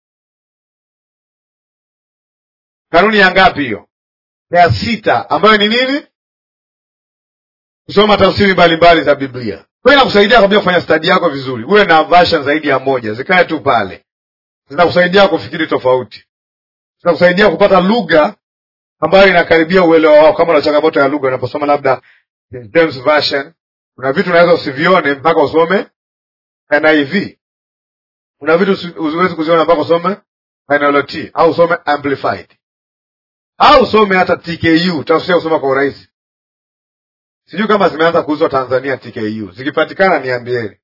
[SPEAKER 1] Kanuni ya ngapi hiyo? Ya sita, ambayo ni nini? Kusoma tafsiri mbalimbali za Biblia. Kwa hiyo inakusaidia kabisa kufanya study yako vizuri. Uwe na version zaidi ya moja, zikae tu pale. Zinakusaidia kufikiri tofauti. Zinakusaidia kupata lugha ambayo inakaribia uelewa wao. Kama una changamoto ya lugha unaposoma labda King James version, kuna vitu unaweza usivione mpaka usome N I V. Kuna vitu usiwezi kuziona mpaka usome N L T au usome amplified. Au usome hata T K U, tafsiri kusoma kwa urahisi. Sijui kama zimeanza kuuzwa Tanzania T K U. Zikipatikana niambieni.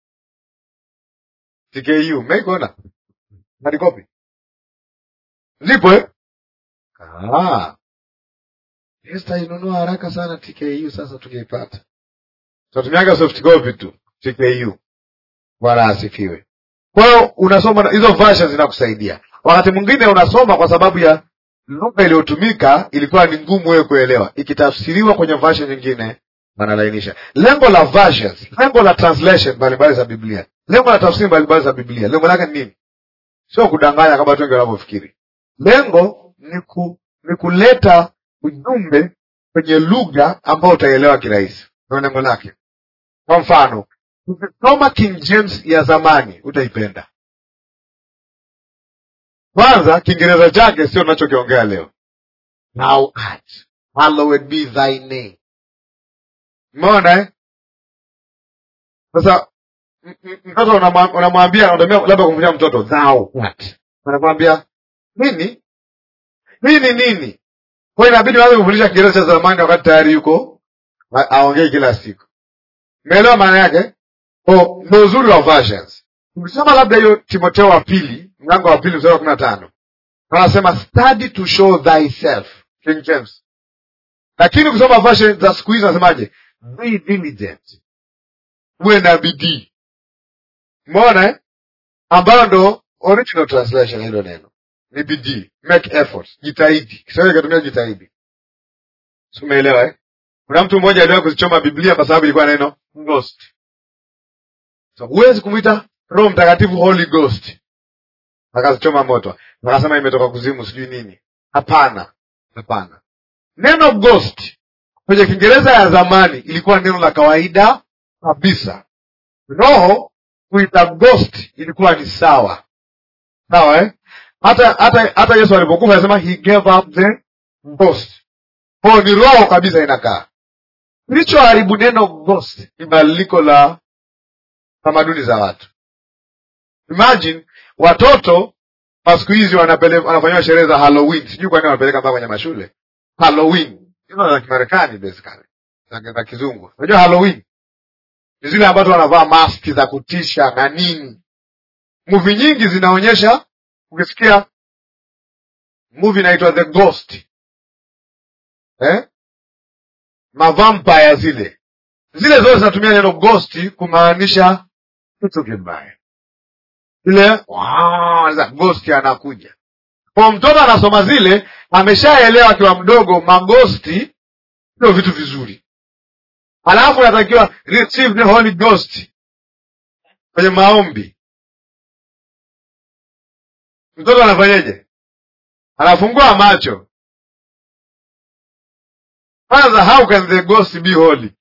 [SPEAKER 1] T K U, mmeona? Hadi copy. Zipo eh? Ah. Esta inunua haraka sana T K U sasa tukiipata. Tutatumiaga soft copy tu T K U. Bwana asifiwe. Kwa hiyo unasoma hizo versions zinakusaidia. Wakati mwingine unasoma kwa sababu ya lugha iliyotumika ilikuwa ni ngumu wewe kuelewa. Ikitafsiriwa kwenye version nyingine wanalainisha. Lengo la versions, lengo la translation mbalimbali za Biblia, lengo la tafsiri mbalimbali za Biblia, lengo lake ni nini? Sio kudanganya kama watu wengi wanavyofikiri. Lengo ni ku, ni kuleta ujumbe kwenye lugha ambayo utaelewa kirahisi. Ndio lengo lake. Kwa mfano, ukisoma King James ya zamani utaipenda. Kwanza Kiingereza chake sio tunachokiongea leo. Now art, hallowed be thy name. Umeona eh? Sasa mtoto unamwambia, unatumia labda kumfundisha mtoto thou what? Unamwambia nini? Nini nini? Kwa hiyo inabidi waanze kufundisha Kiingereza cha zamani wakati tayari yuko aongee kila siku. Umeelewa maana yake? Oh, ndio uzuri wa versions. Ukisema labda hiyo Timotheo wa pili, mlango wa pili mstari wa kumi na tano. Anasema study to show thyself, King James. Lakini ukisoma version za siku hizi nasemaje? Be diligent. Uwe na bidii. Umeona eh? Ambayo ndo original translation hilo neno. Ni bidii, make effort, jitahidi. Kiswahili kinatumia jitahidi. Umeelewa eh? Kuna mtu mmoja aliwahi kuzichoma Biblia kwa sababu ilikuwa neno ghost. So huwezi kumuita Roho Mtakatifu Holy Ghost. Akazichoma moto. Akasema imetoka kuzimu sijui nini. Hapana. Hapana. Neno ghost kwenye Kiingereza ya zamani ilikuwa neno la kawaida kabisa. Roho kuita ghost ilikuwa ni sawa. Sawa eh? Hata hata hata Yesu alipokufa alisema he gave up the ghost. Kwa ni roho kabisa inakaa. Kilichoharibu neno ghost ni badiliko la tamaduni za watu. Imagine watoto wa siku hizi wanapeleka wanafanywa sherehe za Halloween. Sijui kwa nini wanapeleka mpaka kwenye mashule. Halloween. Hizo za Kimarekani basically. Za kizungu. Unajua Halloween? Ni zile ambazo wanavaa maski za kutisha na nini. Movie nyingi zinaonyesha, ukisikia movie inaitwa The Ghost. Eh? Mavampire zile. Zile zote zinatumia neno ghost kumaanisha kitu kibaya. Ile wow, za ghost anakuja. Kwa mtoto anasoma zile, ameshaelewa akiwa mdogo maghosti ndio vitu vizuri. Alafu anatakiwa receive the Holy Ghost kwenye maombi. Mtoto anafanyaje? Anafungua macho. Kwanza, how can the ghost be holy?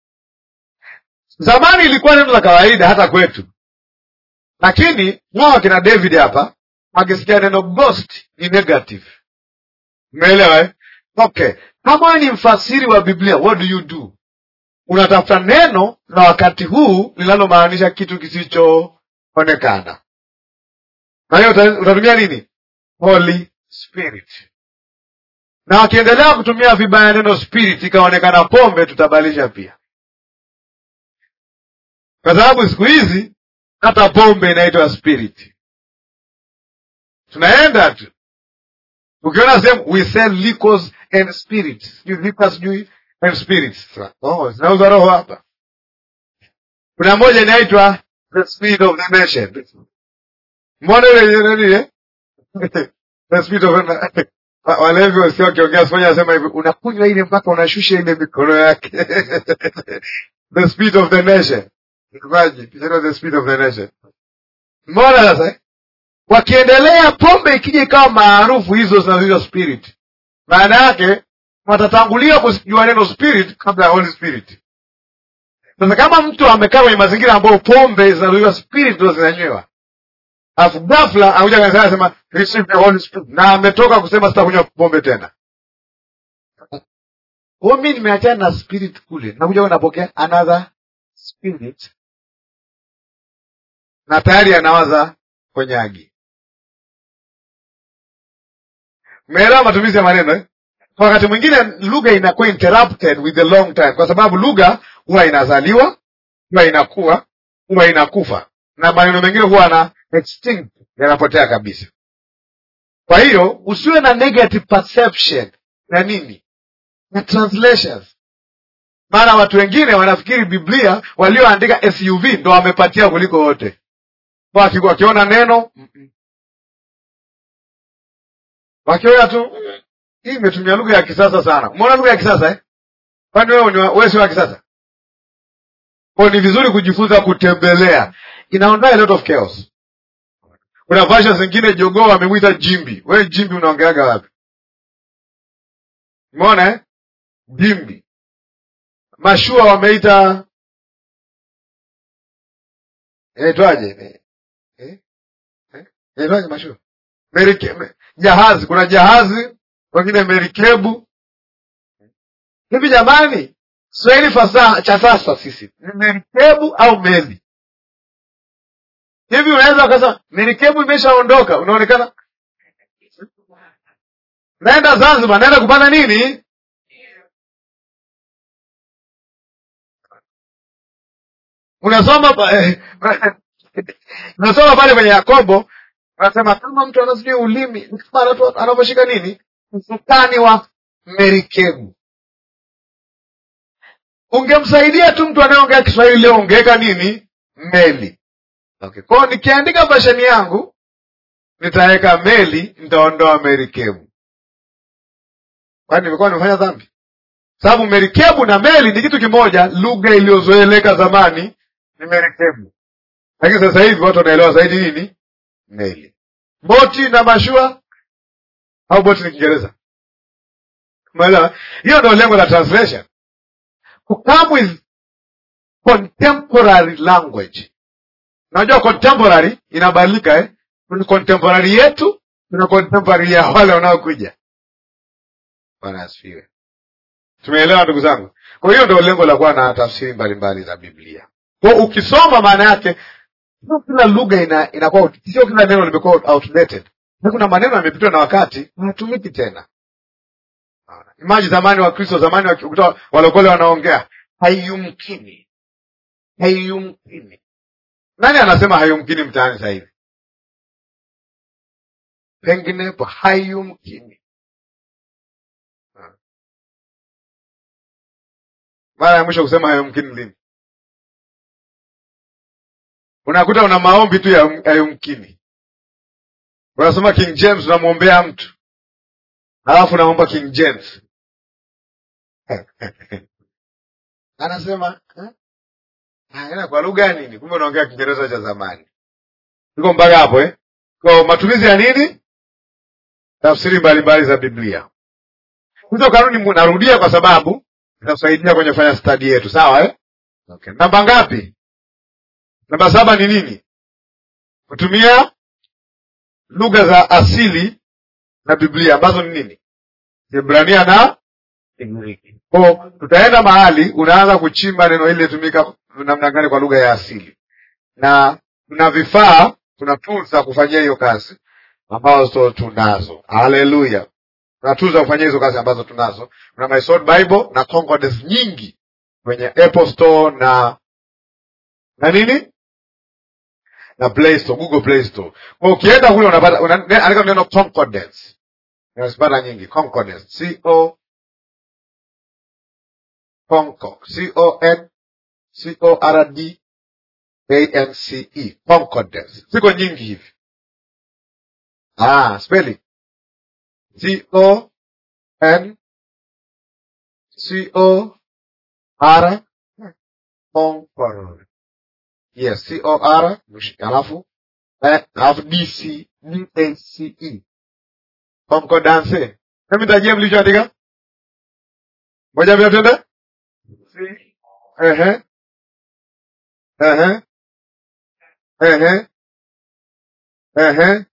[SPEAKER 1] Zamani ilikuwa neno la kawaida hata kwetu. Lakini wao kina David hapa wakisikia neno ghost ni negative. Umeelewa eh? Okay. Kama ni mfasiri wa Biblia, what do you do? Unatafuta neno na wakati huu linalomaanisha kitu kisichoonekana. Na hiyo utatumia nini? Holy Spirit. Na wakiendelea kutumia vibaya neno spirit ikaonekana pombe, tutabalisha pia. Kwa sababu siku hizi hata pombe inaitwa spirit. Tunaenda tu. Ukiona sehemu we sell liquors and spirits. You liquors you and spirits. Oh, zinauza roho hapa. Kuna moja inaitwa the spirit of the nation. Mbona ile nini eh? The spirit of the walevi wasio wakiongea sonya anasema hivi, unakunywa ile mpaka unashusha ile mikono yake. The spirit of the nation. Imagine, you know the spirit of the nation. Mbona sasa? Wakiendelea pombe ikija ikawa maarufu hizo zinazoitwa spirit. Maana yake watatangulia kujua neno spirit kabla ya Holy Spirit. Sasa kama mtu amekaa kwenye mazingira ambayo pombe zinazoitwa spirit ndio zinanywewa, alafu ghafla anakuja kanisa anasema receive the Holy Spirit, na ametoka kusema sitakunywa pombe tena. Kwa mimi nimeachana na spirit kule, nakuja napokea another spirit. Na tayari anawaza konyagi. Umeelewa matumizi ya maneno eh? Kwa wakati mwingine lugha inakuwa interrupted with the long time, kwa sababu lugha huwa inazaliwa, huwa inakuwa, huwa inakufa, na maneno mengine huwa na extinct, yanapotea kabisa. Kwa hiyo usiwe na negative perception na nini na translations. Maana watu wengine wanafikiri Biblia walioandika S U V ndo wamepatia kuliko wote. Kwa hiyo wakiona neno wakiona tu hii imetumia lugha ya kisasa sana. Umeona lugha ya kisasa eh? Kwani wewe ni wewe si wa kisasa? Kwa ni vizuri kujifunza kutembelea. Inaondoa a lot of chaos. Kuna versions zingine jogoo wamemuita jimbi. Wewe jimbi unaongeaga wapi? Umeona eh? Jimbi. Mashua wameita inaitwaje? Eh? Eh? Inaitwaje mashua? Merike, jahazi, kuna jahazi, wengine merikebu. Hivi jamani, Swahili fasaha cha sasa sisi, ni merikebu au meli? Hivi unaweza ukasema merikebu imeshaondoka, unaonekana naenda Zanzibar, naenda kupanda nini? Unasoma pa, eh, unasoma pale kwenye Yakobo, anasema kama mtu anasijui ulimi, kama anaposhika nini? Msukani wa merikebu. Ungemsaidia tu mtu anayeongea Kiswahili leo, ungeweka nini? Meli. Okay. Kwa nikiandika version yangu nitaweka meli, nitaondoa merikebu. Kwani nimekuwa nimefanya dhambi? Sababu merikebu na meli ni kitu kimoja, lugha iliyozoeleka zamani ni merikebu. Lakini sasa hivi watu wanaelewa zaidi nini? Meli. Boti na mashua au boti ni Kiingereza? Umeelewa? Hiyo ndio lengo la translation. To come with contemporary language. Unajua contemporary inabadilika eh? Kuna contemporary yetu, kuna contemporary ya wale wanaokuja. Bwana asifiwe. Tumeelewa ndugu zangu? Kwa hiyo ndio lengo la kuwa na tafsiri mbalimbali za Biblia. Kwa ukisoma maana yake sio kila lugha ina inakuwa, sio kila neno limekuwa outdated. Na kuna maneno yamepitwa na wakati, hayatumiki tena. Imagine zamani wa Kristo, zamani wa walokole wanaongea haiyumkini. Haiyumkini. Nani anasema haiyumkini mtaani sasa hivi? Penginepo haiyumkini. Mara ya mwisho kusema haiyumkini lini? Unakuta una maombi tu ya haiyumkini. Unasoma King James, unamwombea mtu, halafu unaomba King James. Anasema eh? Kwa lugha nini? Kumbe unaongea Kiingereza cha zamani. Tuko mpaka hapo eh? Kwa matumizi ya nini? Tafsiri mbalimbali za Biblia. Hizo kanuni narudia kwa sababu zitasaidia kwenye fanya study yetu, sawa eh? Okay. Namba ngapi? Namba saba ni nini? Kutumia lugha za asili na Biblia ambazo ni nini? Kiebrania na Kigiriki. Kwa tutaenda mahali unaanza kuchimba neno hili litumika namna gani kwa lugha ya asili. Na tuna vifaa, tuna tools za kufanyia hiyo kazi ambazo tunazo. Haleluya. Tuna tools za kufanyia hizo kazi ambazo tunazo. Tuna My Sword Bible na concordance nyingi kwenye Apple Store na na nini? Na Play Store, Google Play Store. Kwa ukienda kule unapata andika neno concordance. Unapata nyingi concordance. C O Concord. C O N C O R D A N C E. Concordance. Ziko nyingi hivi. Ah, spelling. C O N C O R Concord. Yes, C O R alafu eh alafu D C D A C E. Concordance. Hebu tajie mlichoandika. Moja mbili tende? C eh eh eh eh eh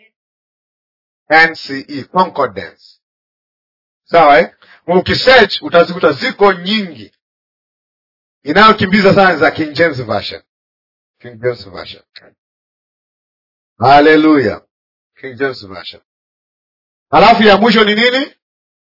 [SPEAKER 1] N C E. Concordance. Sawa eh? Ukisearch utazikuta ziko nyingi. Inayokimbiza sana za King James Version. King James Version. Hallelujah. King James Version. Halafu ya mwisho ni nini?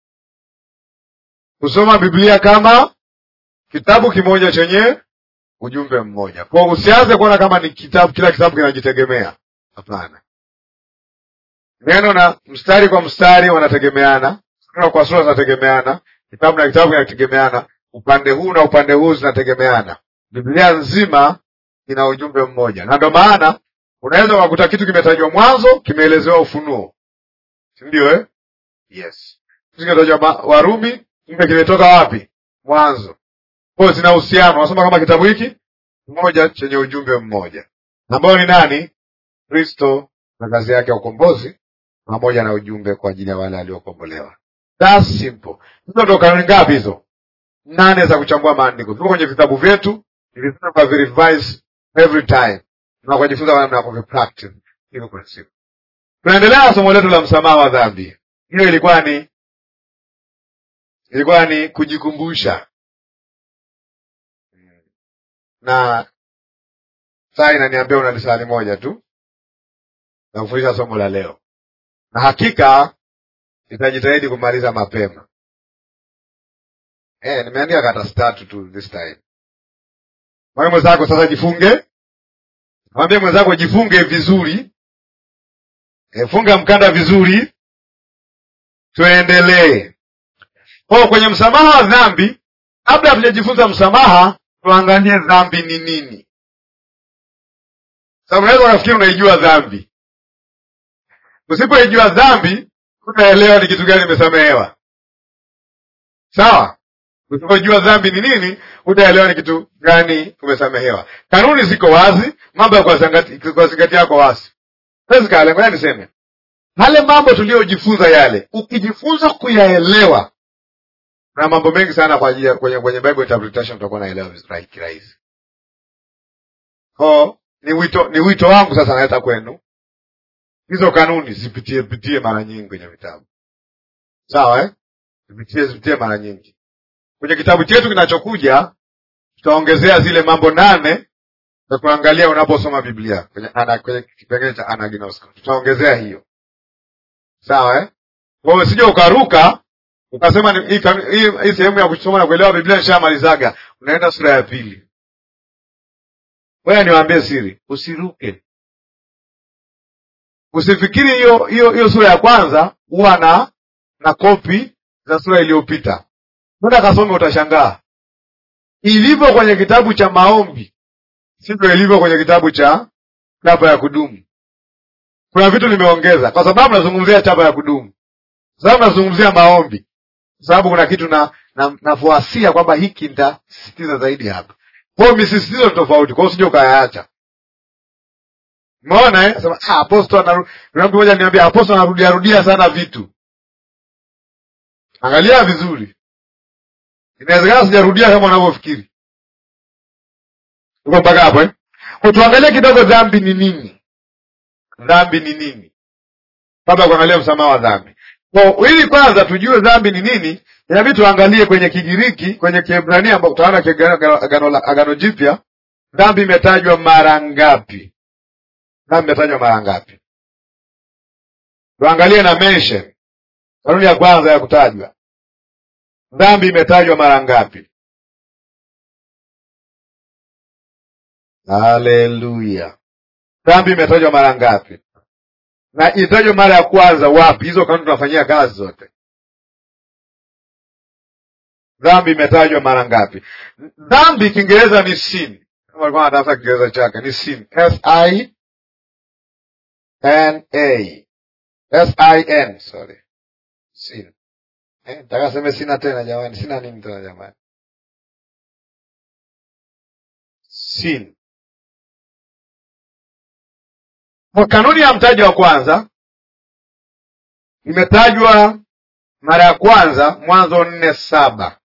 [SPEAKER 1] Kusoma Biblia kama kitabu kimoja chenye ujumbe mmoja. Kwa usianze kuona kama ni kitabu, kila kitabu kinajitegemea. Hapana. Neno na mstari kwa mstari wanategemeana, sura kwa sura zinategemeana, kitabu na kitabu kinategemeana, upande huu na upande huu zinategemeana. Biblia nzima ina ujumbe mmoja. Na ndio maana unaweza kukuta kitu kimetajwa mwanzo, kimeelezewa Ufunuo. Si ndio eh? Yes. Kitu kimetajwa Warumi, kile kimetoka wapi? Mwanzo. Kwa zina uhusiano. Unasoma kama kitabu hiki mmoja chenye ujumbe mmoja. Ambao ni nani? Kristo na kazi yake ya ukombozi pamoja na ujumbe kwa ajili ya wale waliokombolewa. That's simple. Hizo ndio kanuni ngapi hizo? Nane za kuchambua maandiko. Tuko kwenye vitabu vyetu, nilizama kwa revise every time. Na kujifunza namna ya kupractice hiyo kwa siku. Tunaendelea na somo letu la msamaha wa dhambi. Hiyo ilikuwa ni ilikuwa ni kujikumbusha. Na saa inaniambia una lisali moja tu na kufundisha somo la leo. Na hakika nitajitahidi kumaliza mapema. Eh, nimeandika kata start tu this time. Mwambie mwenzako sasa jifunge. Mwambie mwenzako jifunge vizuri. E, funga mkanda vizuri. Tuendelee. Kwa kwenye msamaha wa dhambi, kabla hatujajifunza msamaha, tuangalie dhambi ni nini. Sababu unaweza unafikiri unaijua dhambi. Usipoijua dhambi, utaelewa ni kitu gani umesamehewa. Sawa? Usipojua dhambi ni nini, utaelewa ni kitu gani umesamehewa. Kanuni ziko wazi, mambo ya kuzingatia yako wazi. Sasa kale ngoja niseme. Hale mambo tuliyojifunza yale, ukijifunza kuyaelewa, na mambo mengi sana kwa ajili kwenye kwenye Bible interpretation utakuwa unaelewa vizuri kirahisi. Kwa ni wito ni wito wangu sasa naleta kwenu. Hizo kanuni zipitie pitie mara nyingi kwenye vitabu. Sawa eh? Zipitie zipitie mara nyingi. Kwenye kitabu chetu kinachokuja tutaongezea zile mambo nane za kuangalia unaposoma Biblia kwenye ana kwenye kipengele cha anagnosko. Tutaongezea hiyo. Sawa eh? Kwa hiyo usije ukaruka ukasema hii hii sehemu ya kusoma na kuelewa Biblia nishamalizaga. Unaenda sura ya pili. Wewe niwaambie siri, usiruke. Usifikiri hiyo hiyo hiyo sura ya kwanza huwa na na kopi za sura iliyopita. Nenda kasome utashangaa. Ilivyo kwenye kitabu cha maombi, sivyo ilivyo kwenye kitabu cha chapa ya kudumu. Kuna vitu nimeongeza kwa sababu nazungumzia chapa ya kudumu. Sababu nazungumzia maombi. Kwa sababu kuna kitu na na nafuasia kwamba hiki nitasisitiza zaidi hapa. Kwa hiyo misisitizo ni tofauti, kwa hiyo usije ukayaacha. Umeona eh? Sema ah apostle anarudi. Kuna mtu mmoja niambia apostle anarudia rudia sana vitu. Angalia vizuri. Inawezekana sijarudia kama unavyofikiri. Uko mpaka hapo eh? Kwa tuangalie kidogo dhambi ni nini? Dhambi ni nini? Kabla kuangalia msamaha wa dhambi. Kwa ili kwanza tujue dhambi ni nini, inabidi tuangalie kwenye Kigiriki, kwenye Kiebrania ambapo tutaona agano agano jipya, dhambi imetajwa mara ngapi? Dhambi imetajwa mara ngapi? Tuangalie na mention. Kanuni ya kwanza ya kutajwa. Dhambi imetajwa mara ngapi? Haleluya. Dhambi imetajwa mara ngapi? Na itajwa mara ya kwanza wapi? Hizo kanuni tunafanyia kazi zote. Dhambi imetajwa mara ngapi? Dhambi Kiingereza ni sin. Kama walikuwa wanatafuta Kiingereza chake ni sin. S I N A. S I N, sorry. Sin. Eh, nataka sema sina tena jamani, sina nini tena jamani. Sin. Kwa kanuni ya mtajo wa kwanza imetajwa mara ya kwanza Mwanzo nne saba.